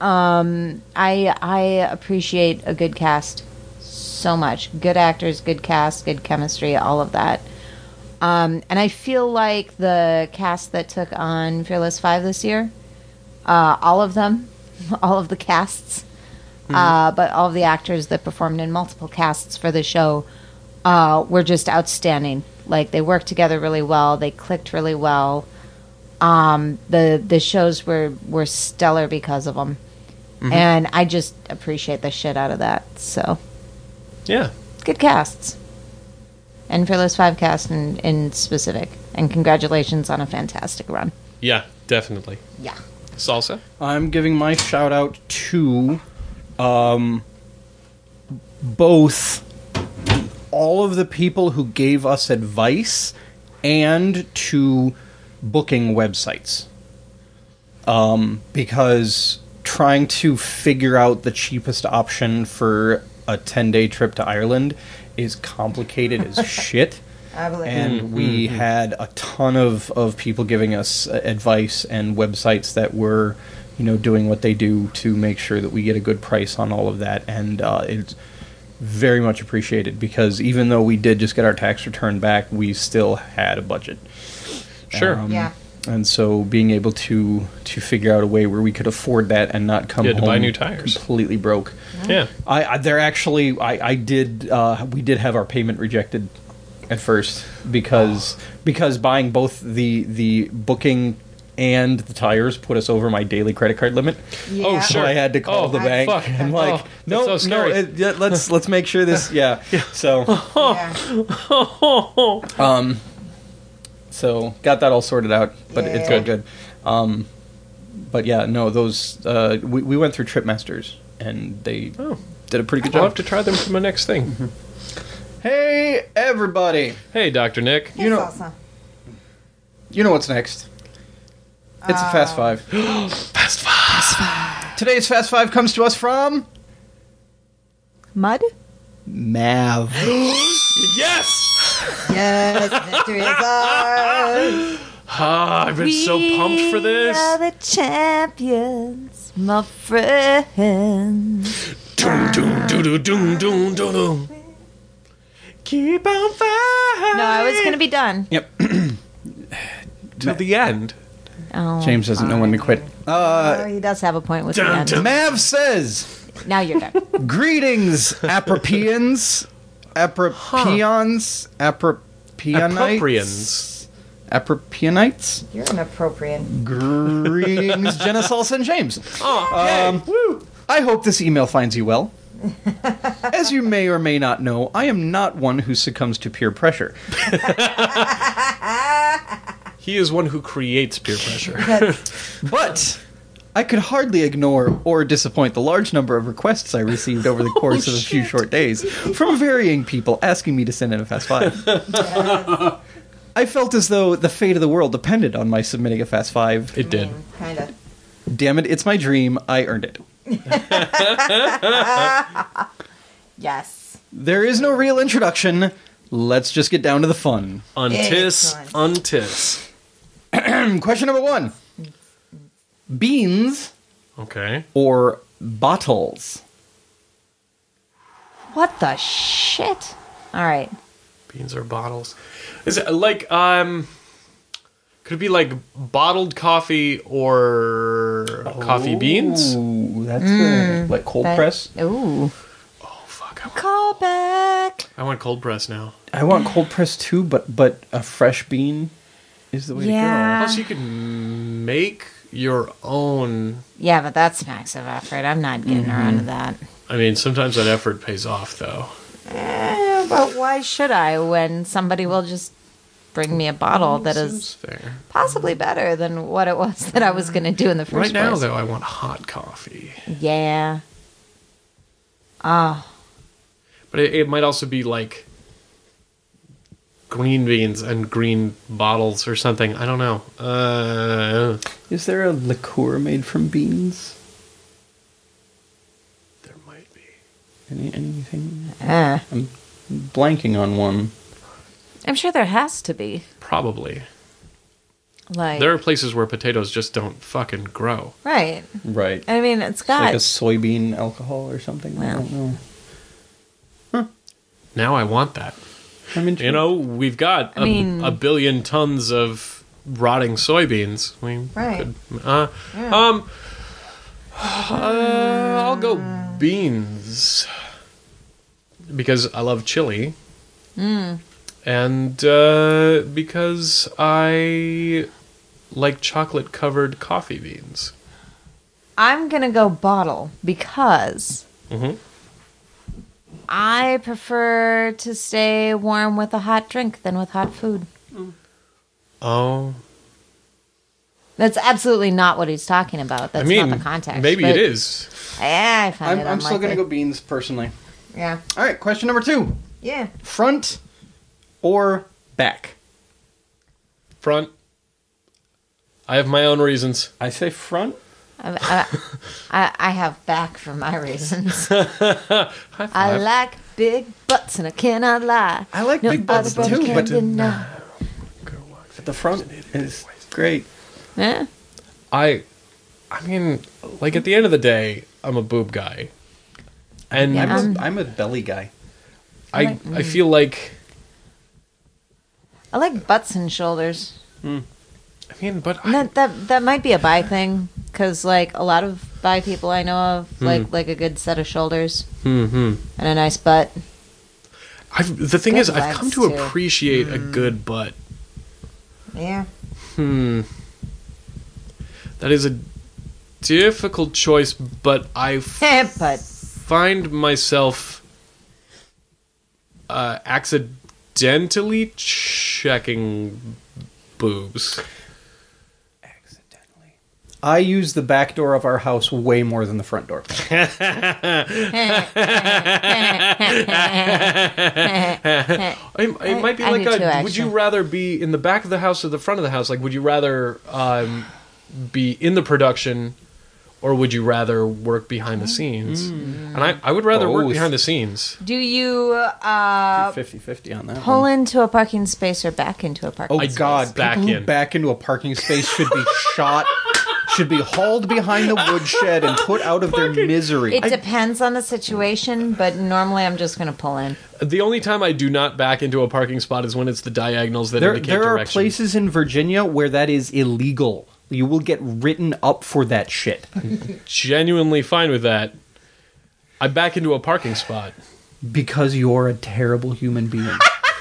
I appreciate a good cast so much. Good actors, good cast, good chemistry, all of that. And I feel like the cast that took on Fearless 5 this year, all of them, all of the casts, but all of the actors that performed in multiple casts for the show were just outstanding. Like, they worked together really well. They clicked really well. The shows were stellar because of them. And I just appreciate the shit out of that. So, Yeah. good casts. And Fearless 5 cast in specific. And congratulations on a fantastic run. Yeah, definitely. Yeah. Salsa? I'm giving my shout out to both all of the people who gave us advice and to booking websites. Because trying to figure out the cheapest option for a 10-day trip to Ireland is complicated as shit. I believe And we had a ton of people giving us advice and websites that were, doing what they do to make sure that we get a good price on all of that. And it's very much appreciated because even though we did just get our tax return back, we still had a budget. Sure. Yeah. And so being able to figure out a way where we could afford that and not come You had to home buy new tires. completely broke. Yeah. We did have our payment rejected at first because buying both the booking and the tires put us over my daily credit card limit. Yeah. Oh, So sure. I had to call Oh, the bank fuck. and like, Oh, no, that's so scary. let's make sure this. Yeah. So Yeah. so got that all sorted out, but it's all Yeah. good. But yeah, no, those we went through Tripmasters, and they did a pretty good I'll job. have to try them for my next thing. Hey, everybody! Hey, Dr. Nick. You know, you know what's next? It's a Fast Five. Fast Five. Today's Fast Five comes to us from Mud? Mav. Yes! Yes, victory is ours. I've been so pumped for this. We are the champions, my friends. Doom, doom, doo, doo, doom, doom, doo, doo. Keep on fighting. No, I was going to be done. Yep. to the end. Oh, James doesn't know when to quit. oh, he does have a point with the Dun, end. dun. Mav says, Now you're done. "Greetings, Apropians, Apropions, Apropionites, Apropionites. You're inappropriate. Greetings, Jenna, Salsa, and James. Oh, Woo. I hope this email finds you well. As you may or may not know, I am not one who succumbs to peer pressure. he is one who creates peer pressure. But I could hardly ignore or disappoint the large number of requests I received over the course of a few short days from varying people asking me to send in a Fast Five. I felt as though the fate of the world depended on my submitting a Fast Five. It did. Kind of. Damn it, it's my dream. I earned it. Yes. There is no real introduction. Let's just get down to the fun. Untis, Excellent. untis. Question number 1. Beans Okay. or bottles? What the shit? All right. Beans or bottles? Is it like could it be like bottled coffee or coffee beans? Ooh, that's like cold press. Ooh. Oh fuck! Call back. I want cold press now. I want cold press too, but a fresh bean is the way Yeah. Plus, you could make your own. Yeah, but that's massive effort. I'm not getting around to that. I mean, sometimes that effort pays off, though. But why should I when somebody will just bring me a bottle that Seems is fair. possibly better than what it was that I was going to do in the first Right now, place? though, I want hot coffee. Yeah. Oh. But it might also be like green beans and green bottles or something. I don't know. to go. Is there a liqueur made from beans? There might be. Anything? Eh. I'm blanking on one. I'm sure there has to be. Probably. Like, There are places where potatoes just don't fucking grow. right. Right. I mean, it's Like got. a soybean alcohol or something. I Well. don't know. Now I want that. I'm intrigued. You know, we've got I mean- a billion tons of rotting soybeans. We Right. could, Yeah. I'll go beans because I love chili, and because I like chocolate-covered coffee beans. I'm going to go bottle because Mm-hmm. I prefer to stay warm with a hot drink than with hot food. Oh, That's absolutely not what he's talking about. That's I mean, not the context. maybe but it is. I find it I'm still going unlikely. to go beans personally. Yeah. All right, question number 2. Yeah. Front or back? Front. I have my own reasons. I say front. I have back for my reasons. I like big butts and I cannot lie. I like No big butts other brother too, can but deny. the front is great. Yeah. I mean, like at the end of the day, I'm a boob guy, and Yeah. I'm a belly guy. I feel like I like butts and shoulders. I mean, but And that might be a bi thing because like a lot of bi people I know of like a good set of shoulders and a nice butt. the thing Good is, I've come legs, to too. appreciate a good butt. Yeah. That is a difficult choice, but I But find myself accidentally checking boobs. I use the back door of our house way more than the front door. It might be I like do too, would you actually. rather be in the back of the house or the front of the house? Like, would you rather be in the production, or would you rather work behind the scenes? And I would rather work Both. behind the scenes. Do you 50-50 on that pull one. into a parking space or back into a parking Oh, space? God. back People who in. back into a parking space should be shot, should be hauled behind the woodshed and put out of their misery. It depends on the situation, but normally I'm just going to pull in. The only time I do not back into a parking spot is when it's the diagonals that indicate There are direction. places in Virginia where that is illegal. You will get written up for that shit. Genuinely fine with that. I back into a parking spot. Because you're a terrible human being.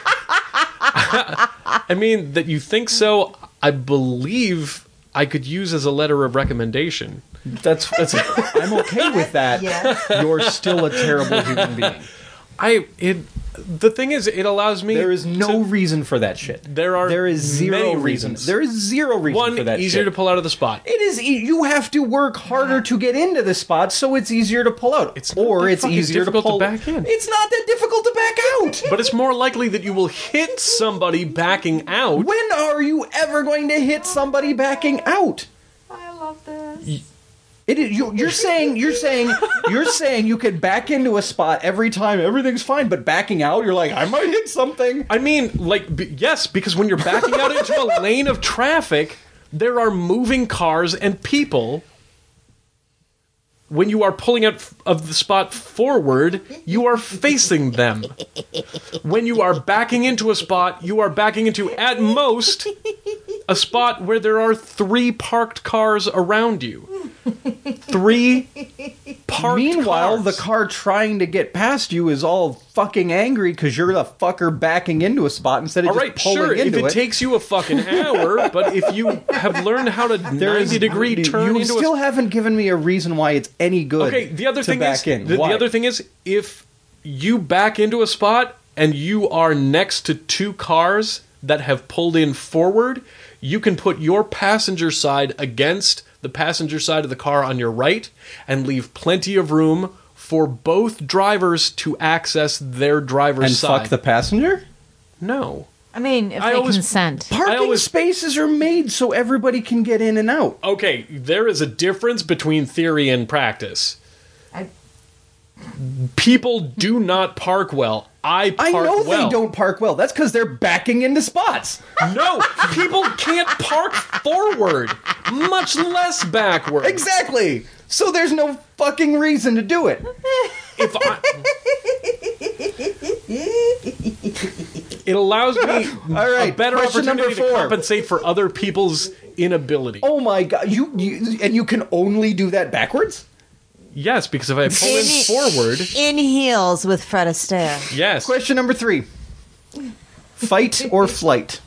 I mean, that you think so, I believe I could use as a letter of recommendation. That's I'm okay with that. You're still a terrible human being. The thing is, it allows me. There is no reason for that shit. There is zero many reason. reasons. There is zero reason One, for that easier shit. to pull out of the spot. It is. You have to work harder to get into the spot, so it's easier to pull out. It's not or that it's fucking easier to difficult to pull back in. It's not that difficult to back out. But it's more likely that you will hit somebody backing out. When are you ever going to hit somebody backing out? I love this. It is, you're saying you could back into a spot every time everything's fine, but backing out, you're like, I might hit something. I mean, like, yes, because when you're backing out into a lane of traffic, there are moving cars and people. When you are pulling out of the spot forward, you are facing them. When you are backing into a spot, you are backing into, at most, a spot where there are 3 parked cars around you. 3 parked Meanwhile, cars. the car trying to get past you is all fucking angry because you're the fucker backing into a spot instead of All just right, pulling sure, if into it takes you a fucking hour, but if you have learned how to 90-degree turn you into still a... haven't given me a reason why it's any good. Okay, the other to thing back is... in. The Why? other thing is, if you back into a spot and you are next to 2 cars that have pulled in forward, you can put your passenger side against the passenger side of the car on your right and leave plenty of room for both drivers to access their driver's and side. fuck the passenger. No. I mean, if I they always- consent. Parking always- spaces are made so everybody can get in and out. Okay, there is a difference between theory and practice. People do not park well. I park I know well. they don't park well. That's because they're backing into spots. No, people can't park forward, much less backward. Exactly. So there's no fucking reason to do it. If I, it allows me All right, a better question opportunity number to 4. compensate for other people's inability. Oh my god, you can only do that backwards? Yes, because if I pull in forward, In heels with Fred Astaire. yes. Question number 3. Fight or flight?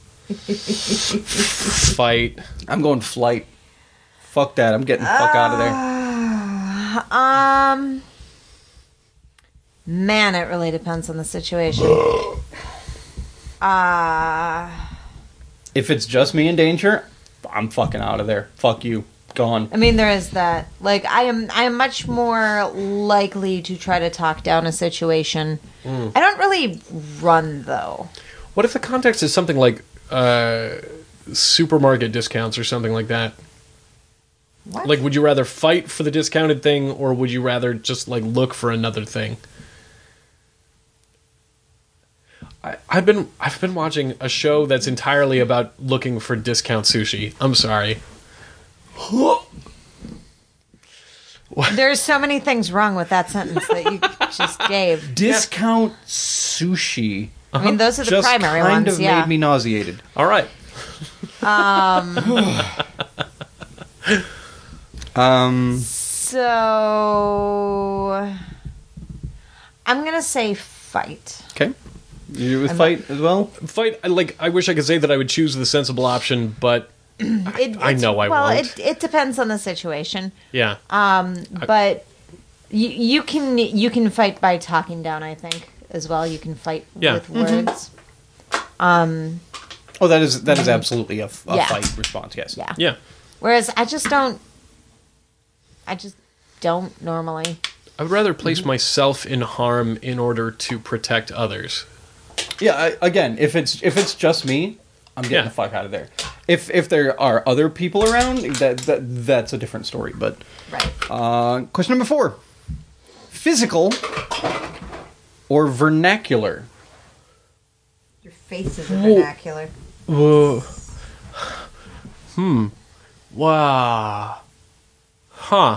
Fight. I'm going flight. Fuck that. I'm getting the fuck out of there. Man, it really depends on the situation. If it's just me in danger, I'm fucking out of there. Fuck you. Gone. I mean, there is that. Like, I am much more likely to try to talk down a situation. I don't really run, though. What if the context is something like supermarket discounts or something like that? What? Like, would you rather fight for the discounted thing, or would you rather just like look for another thing? I've been watching a show that's entirely about looking for discount sushi. I'm sorry. There's so many things wrong with that sentence that you just gave. Discount sushi I mean, those are the just primary kind ones, of yeah. made me nauseated. All right. So I'm gonna say fight. Okay. You with fight as well? Fight. I wish I could say that I would choose the sensible option, but I know I well, won't. it depends on the situation. Yeah. But you can fight by talking down, I think, as well. You can fight Yeah. with words. Oh, that is absolutely a Yeah. fight response. Yes. Yeah. Yeah. Whereas I just don't normally. I would rather place myself in harm in order to protect others. Yeah, again, if it's just me, I'm getting Yeah. the fuck out of there. If there are other people around, that's a different story. But Right. question number 4: physical or vernacular? Your face is a vernacular. Whoa. Wow. Huh.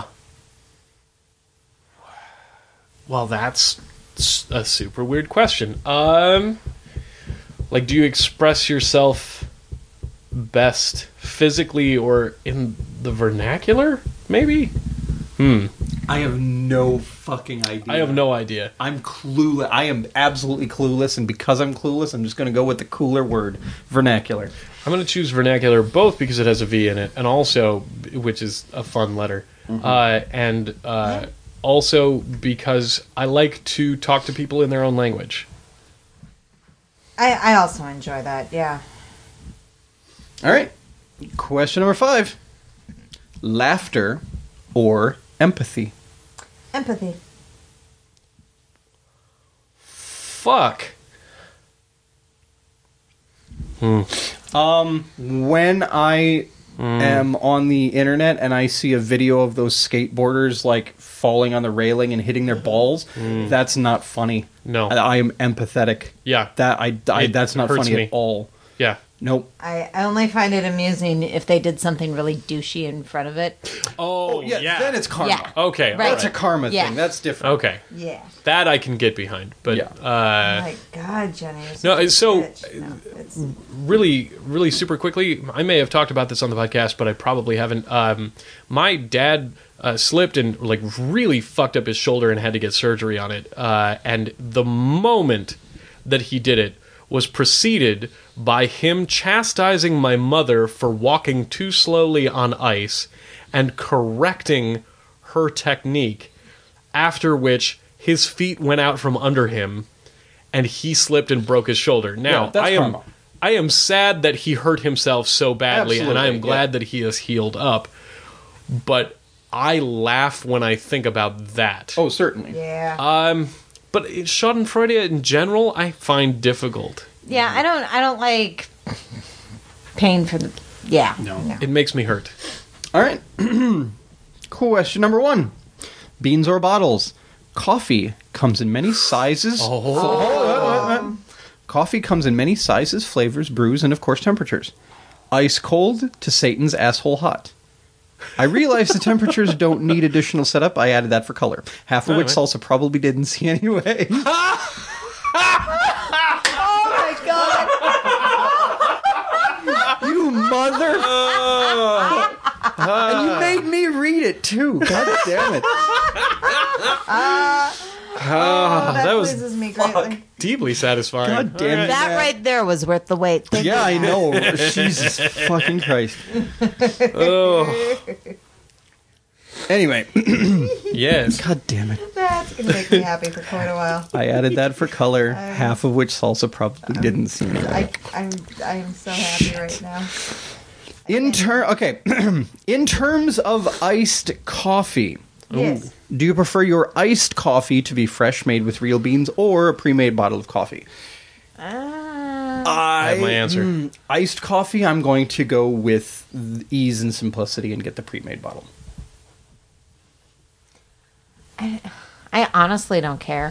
Well, that's a super weird question. Like, do you express yourself best physically or in the vernacular? Maybe? I have no fucking idea. I have no idea. I'm clueless. I am absolutely clueless, and because I'm clueless, I'm just going to go with the cooler word, vernacular. I'm going to choose vernacular both because it has a V in it, and also, which is a fun letter, and also because I like to talk to people in their own language. I also enjoy that, yeah. All right. Question number 5: laughter or empathy? Empathy. Fuck. When I am on the internet and I see a video of those skateboarders like falling on the railing and hitting their balls, that's not funny. No. I am empathetic. Yeah. That's not hurts funny me. at all. Yeah. Nope. I only find it amusing if they did something really douchey in front of it. Oh, yeah. Then it's karma. Yeah. Okay. Right. That's a karma Yeah. thing. That's different. Okay. Yeah. That I can get behind. But Yeah. Oh my God, Jenny. you're No, such a so- bitch. No, it's- really, really super quickly, I may have talked about this on the podcast, but I probably haven't. My dad slipped and like really fucked up his shoulder and had to get surgery on it. And the moment that he did it was preceded by him chastising my mother for walking too slowly on ice and correcting her technique, after which his feet went out from under him and he slipped and broke his shoulder. Now, Yeah, that's karma. I am sad that he hurt himself so badly, and I am Absolutely, glad that he has healed up. But I laugh when I think about that. Oh, certainly. yeah. But Schadenfreude in general, I find difficult. Yeah, I don't like pain for the. Yeah. No. It makes me hurt. All right. Question number 1: beans or bottles? Coffee comes in many sizes. Coffee comes in many sizes, flavors, brews, and of course temperatures. Ice cold to Satan's asshole hot. I realize the temperatures don't need additional setup. I added that for color. Half of which Alright. Salsa probably didn't see anyway. You mother! And you made me read it too. God damn it! that was pleases me greatly. Deeply satisfying. God damn it! That right there was worth the wait. Thank Yeah, you. I know. Jesus fucking Christ. Oh, Anyway, yes. God damn it! That's going to make me happy for quite a while. I added that for color. Half of which Salsa probably didn't see anyway. I am so happy right now. In terms of iced coffee, Yes. do you prefer your iced coffee to be fresh, made with real beans, or a pre-made bottle of coffee? I have my answer. Iced coffee, I'm going to go with ease and simplicity and get the pre-made bottle. I honestly don't care.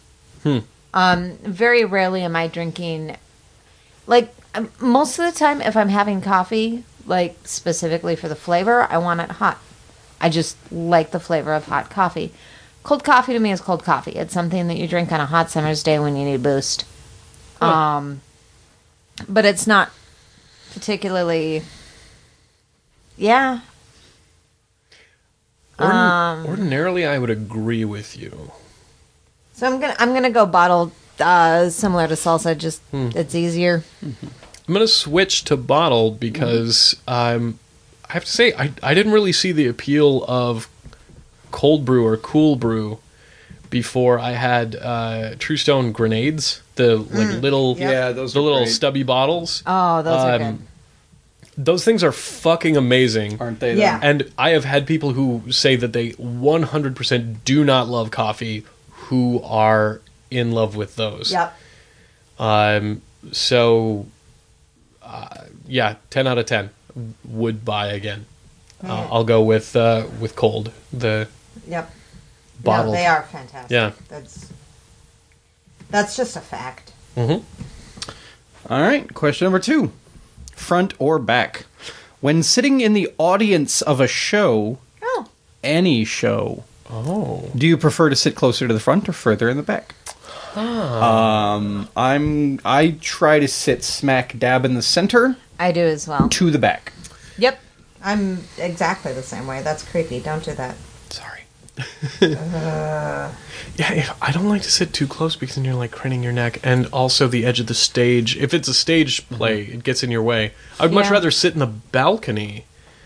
Very rarely am I drinking. Like most of the time, if I'm having coffee, like specifically for the flavor, I want it hot. I just like the flavor of hot coffee. Cold coffee to me is cold coffee. It's something that you drink on a hot summer's day when you need a boost. But it's not particularly. Yeah. Ordinarily, I would agree with you. So I'm gonna go bottled, similar to salsa. Just it's easier. I'm going to switch to bottle because I have to say I didn't really see the appeal of cold brew or cool brew before I had True Stone grenades, the like little Yeah, those the are little great. stubby bottles. Oh, those are good. Those things are fucking amazing. Aren't they? Yeah. And I have had people who say that they 100% do not love coffee who are in love with those. Yep. So, yeah, 10 out of 10 would buy again. I'll go with cold. The Yep. bottled. No, they are fantastic. Yeah. That's just a fact. All right, question number 2. Front or back? When sitting in the audience of a show, Oh. any show, Oh. do you prefer to sit closer to the front or further in the back? I try to sit smack dab in the center I do as well. to the back. Yep. I'm exactly the same way. That's creepy. Don't do that. Sorry. Yeah, I don't like to sit too close because then you're like craning your neck, and also the edge of the stage. If it's a stage play, it gets in your way. I would much Yeah. rather sit in the balcony.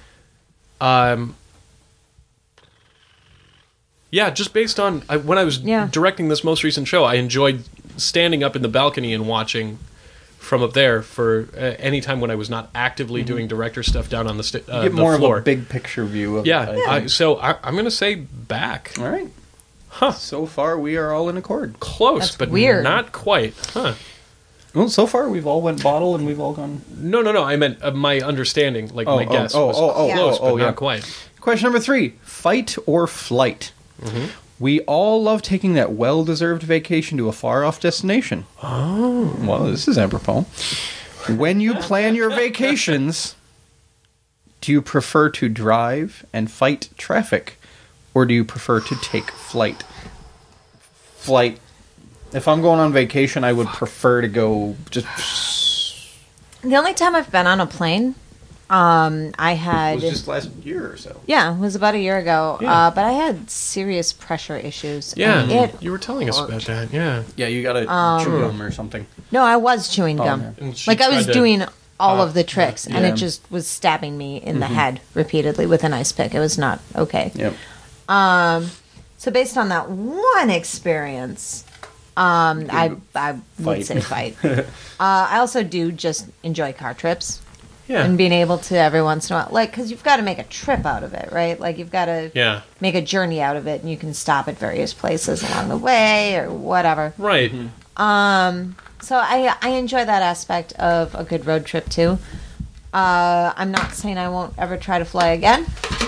Yeah, just based on when I was Yeah. directing this most recent show, I enjoyed standing up in the balcony and watching from up there for any time when I was not actively doing director stuff down on the You get the more floor. of a big picture view of Yeah, it. so I'm going to say back. All right. Huh. So far, we are all in accord. Close, That's but weird. not quite. Huh. Well, so far, we've all went bottle and we've all gone... No. I meant my understanding, like my guess was close, but yeah. not quite. Question number 3. Fight or flight? We all love taking that well-deserved vacation to a far-off destination. Oh. Well, this is apropos. When you plan your vacations, do you prefer to drive and fight traffic, or do you prefer to take flight? Flight. If I'm going on vacation, I would prefer to go just... The only time I've been on a plane, I had... It was just last year or so. Yeah, it was about a year ago. Yeah. But I had serious pressure issues. Yeah, and it you were telling us about that. Yeah, Yeah, you gotta chew gum or something. No, I was chewing gum. yeah. And she Like I was tried to- doing all of the tricks, and yeah. it just was stabbing me in the head repeatedly with an ice pick. It was not okay. Yep. So based on that one experience, I would Fight. say fight. I also do just enjoy car trips yeah, and being able to every once in a while, like, because you've got to make a trip out of it, right? Like you've got to yeah. make a journey out of it, and you can stop at various places along the way or whatever. Right. So I enjoy that aspect of a good road trip too. I'm not saying I won't ever try to fly again.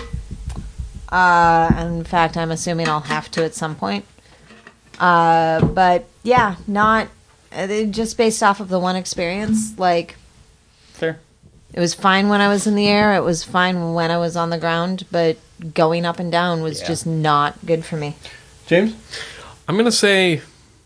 In fact, I'm assuming I'll have to at some point. But yeah, not just based off of the one experience. Like Fair. it was fine when I was in the air. It was fine when I was on the ground. But going up and down was Yeah. just not good for me. James? I'm gonna say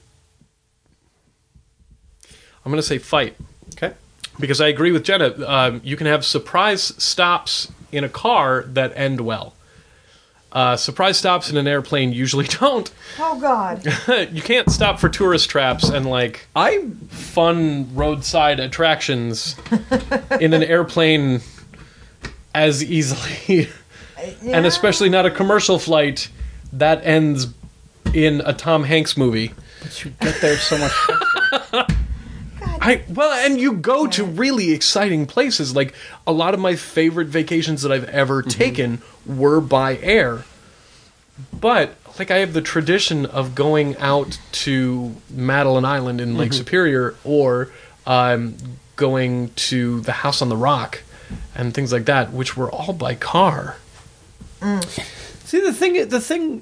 fight. Okay. Because I agree with Jenna. You can have surprise stops in a car that end well. Surprise stops in an airplane usually don't. Oh God. You can't stop for tourist traps and like fun roadside attractions in an airplane as easily. And especially not a commercial flight that ends in a Tom Hanks movie. But you get there so much... And you go to really exciting places. Like a lot of my favorite vacations that I've ever taken were by air. But like I have the tradition of going out to Madeline Island in Lake Superior, or going to the House on the Rock and things like that, which were all by car. See, the thing...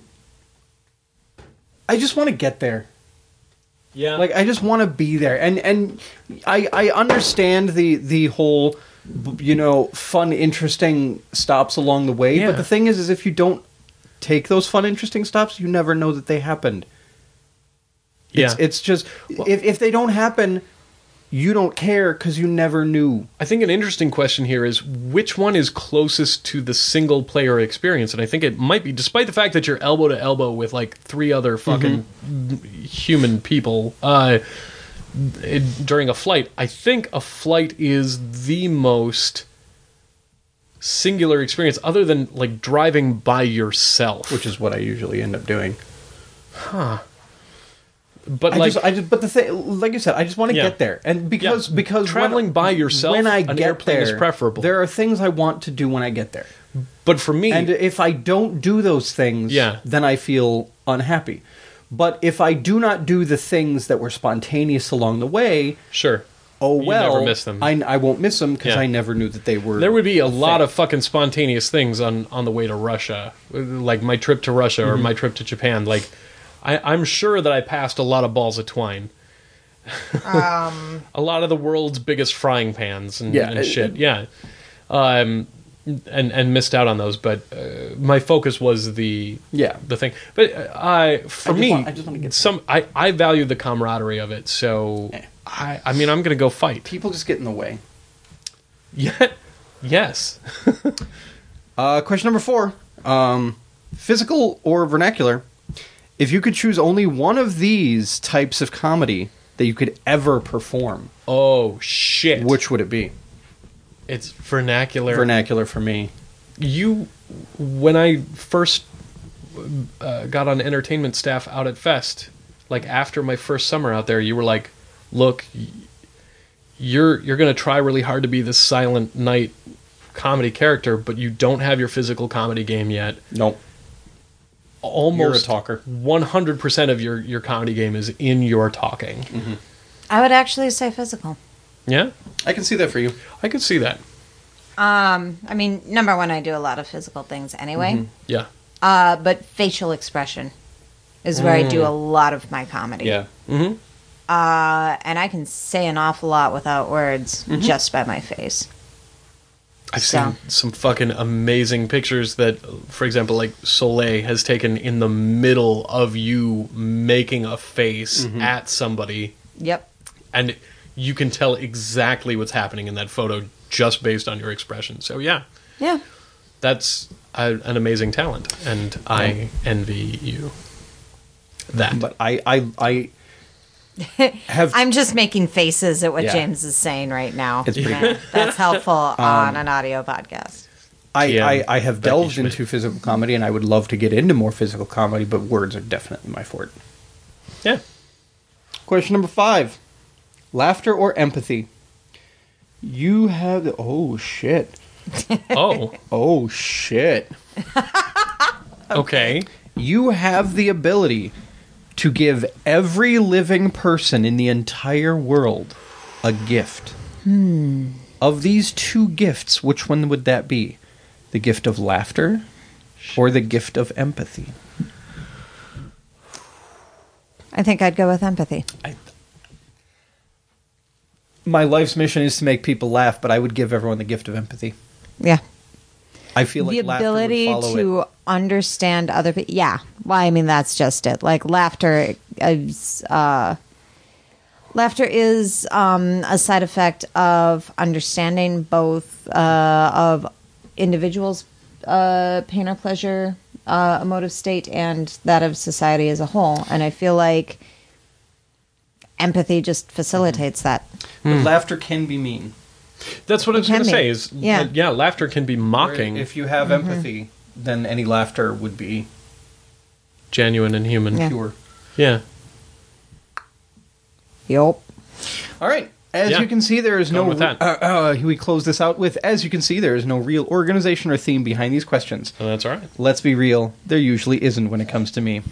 I just want to get there. Yeah, Like, I just want to be there. And I understand the whole, fun, interesting stops along the way. Yeah. But the thing is if you don't take those fun, interesting stops, you never know that they happened. It's just, if they don't happen, you don't care because you never knew. I think an interesting question here is which one is closest to the single player experience, and I think it might be, despite the fact that you're elbow to elbow with like 3 other fucking human people during a flight. I think a flight is the most singular experience, other than like driving by yourself. Which is what I usually end up doing. but but the thing, like you said, I just want to Yeah. get there, and because traveling by yourself, when I an get airplane there, is preferable. There are things I want to do when I get there, but for me, and if I don't do those things, Yeah. then I feel unhappy. But if I do not do the things that were spontaneous along the way, sure. oh You well, never miss them. I won't miss them because Yeah. I never knew that they were. There would be a lot thing. of fucking spontaneous things on the way to Russia, like my trip to Russia Mm-hmm. or my trip to Japan. Like, I'm sure that I passed a lot of balls of twine. A lot of the world's biggest frying pans and, Yeah. and shit. Yeah. And missed out on those, but my focus was the thing. But for me, I just want to get I value the camaraderie of it. So I mean, I'm going to go fight. people just get in the way. Yeah. Yes. Question number 4. Physical or vernacular? If you could choose only one of these types of comedy that you could ever perform, Oh shit! which would it be? It's vernacular. Vernacular for me. When I first got on entertainment staff out at Fest, like after my first summer out there, you were like, "Look, you're going to try really hard to be this Silent Night comedy character, but you don't have your physical comedy game yet. Nope. Almost You're a talker. 100% of your comedy game is in your talking." Mm-hmm. I would actually say physical. Yeah, I can see that for you. I could see that. I mean, number one, I do a lot of physical things anyway. Yeah, But facial expression is where I do a lot of my comedy. Yeah. And I can say an awful lot without words just by my face. I've So- seen some fucking amazing pictures that, for example, like Soleil has taken in the middle of you making a face at somebody, Yep. and you can tell exactly what's happening in that photo just based on your expression. So yeah, Yeah. that's an amazing talent, and I envy you. That. But I have. I'm just making faces at what Yeah. James is saying right now. It's pretty Yeah, that's helpful on an audio podcast. Yeah, I have Becky delved Schmidt. into physical comedy, and I would love to get into more physical comedy, but words are definitely my forte. Yeah. Question number 5. Laughter or empathy? You have the... Oh, shit. Oh, Oh, shit. okay. You have the ability to give every living person in the entire world a gift. Of these 2 gifts, which one would that be? The gift of laughter or the gift of empathy? I think I'd go with empathy. My life's mission is to make people laugh, but I would give everyone the gift of empathy. Yeah. I feel like The laughter ability would follow to it. understand other people. Yeah. Well, I mean, that's just it. Like, laughter is a side effect of understanding both of individuals' pain or pleasure, emotive state, and that of society as a whole. And I feel like empathy just facilitates that. But laughter can be mean. That's what I was going can to be. say. Is Yeah. yeah, laughter can be mocking, If you have empathy, then any laughter would be genuine and human. Yeah. pure. Yeah. Yup. All right. As Yeah. you can see, there is no... Going with that. we close this out with, as you can see, there is no real organization or theme behind these questions. Oh, that's all right. Let's be real, there usually isn't when it comes to me.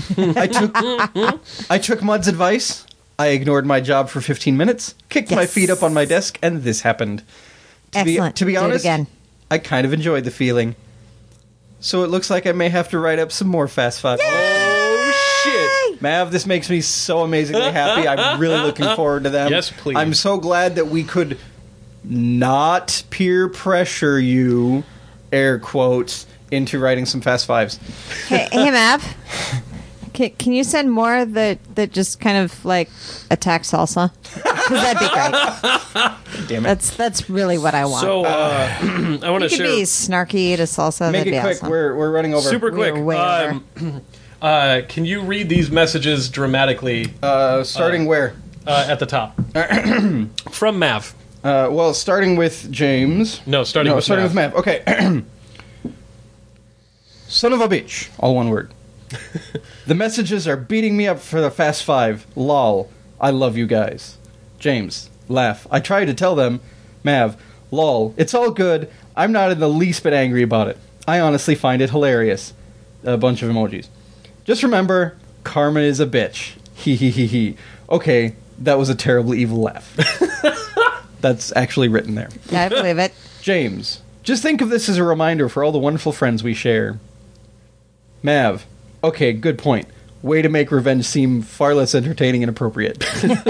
I took Mud's advice. I ignored my job for 15 minutes, kicked my Yes. feet up on my desk, and this happened. Excellent. To be Do it honest, again. I kind of enjoyed the feeling. So it looks like I may have to write up some more Fast Five. Oh, shit! Mav, this makes me so amazingly happy. I'm really looking forward to them. Yes, please. I'm so glad that we could not peer pressure you, air quotes, into writing some Fast Fives. Hey, Mav. Can you send more that just kind of like attack salsa? Because that'd be great. Damn it. That's really what I want. So I want to you could share be snarky to salsa. Make that'd it be quick. awesome. We're running over. super quick. We're way Can you read these messages dramatically Starting where? at the top? From Mav. Well, starting with James. No, starting with Mav. Okay. Son of a bitch. All one word. The messages are beating me up for the Fast Five. Lol. I love you guys. James. Laugh. I tried to tell them. Mav. Lol. It's all good. I'm not in the least bit angry about it. I honestly find it hilarious. A bunch of emojis. Just remember, karma is a bitch. Hee hee hee hee. Okay, that was a terrible evil laugh. That's actually written there. I believe it. James. Just think of this as a reminder for all the wonderful friends we share. Mav. Okay, good point. Way to make revenge seem far less entertaining and appropriate.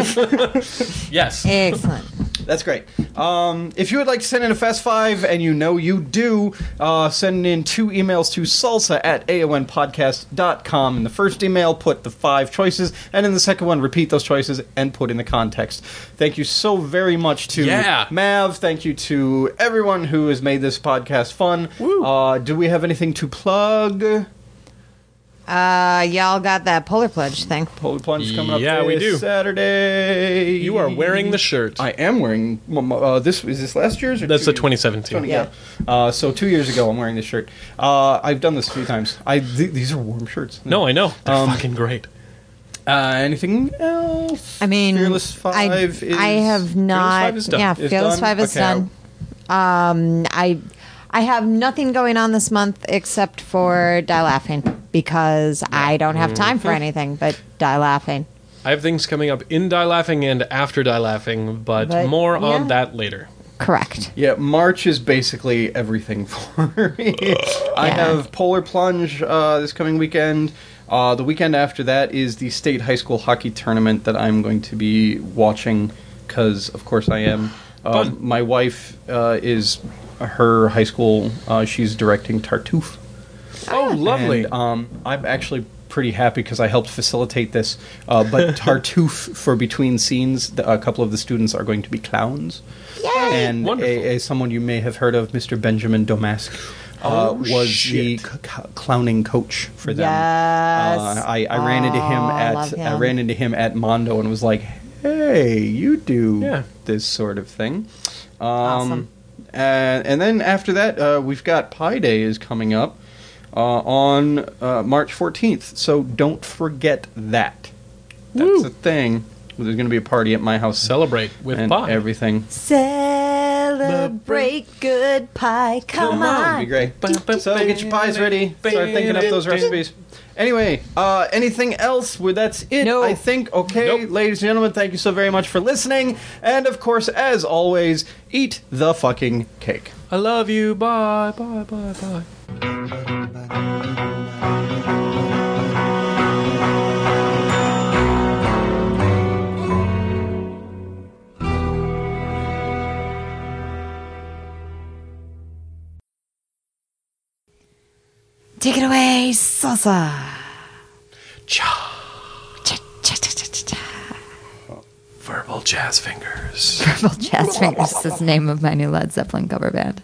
Yes. Excellent. That's great. If you would like to send in a Fast Five, and you know you do, send in 2 emails to salsa@aonpodcast.com. In the first email, put the 5 choices, and in the second one, repeat those choices and put in the context. Thank you so very much to Mav. Thank you to everyone who has made this podcast fun. Do we have anything to plug? Y'all got that Polar Plunge thing. Polar Plunge coming up Yeah, we do. Saturday. You are wearing the shirt. I am wearing this. Is this last year's? Or That's 2 the years? 2017. Yeah. So 2 years ago, I'm wearing this shirt. I've done this a few times. These are warm shirts. No, I know. They're fucking great. Anything else? I mean, Fearless 5 is... I have not. Fearless 5 is done. Yeah, Is Fearless done? 5 is Okay, done. I have nothing going on this month except for Die Laughing because I don't have time for anything but Die Laughing. I have things coming up in Die Laughing and after Die Laughing, but more on yeah. that later. Correct. Yeah, March is basically everything for me. I have Polar Plunge this coming weekend. The weekend after that is the state high school hockey tournament that I'm going to be watching because, of course, I am. My wife is her high school. She's directing Tartuffe. Oh, lovely. And, I'm actually pretty happy because I helped facilitate this. But Tartuffe, for between scenes, a couple of the students are going to be clowns. Yay! And Wonderful. someone you may have heard of, Mr. Benjamin Domask, was shit. the clowning coach for them. Yes. I ran into him love him. I ran into him at Mondo and was like, "Hey, you do Yeah. this sort of thing." Awesome. And then after that, we've got Pi Day is coming up on March 14th. So don't forget that. That's a thing. There's going to be a party at my house. Celebrate with and pie. everything. Celebrate good pie. Come That'd be on. great. So get your pies ready. Start thinking up those recipes. Anyway, anything else? Well, that's it, No. I think. Okay, Nope. ladies and gentlemen, thank you so very much for listening. And, of course, as always, eat the fucking cake. I love you. Bye, bye, bye, bye. Take it away, salsa. Cha. Cha-cha-cha-cha-cha. Verbal jazz fingers. Purple Jazz Fingers is the name of my new Led Zeppelin cover band.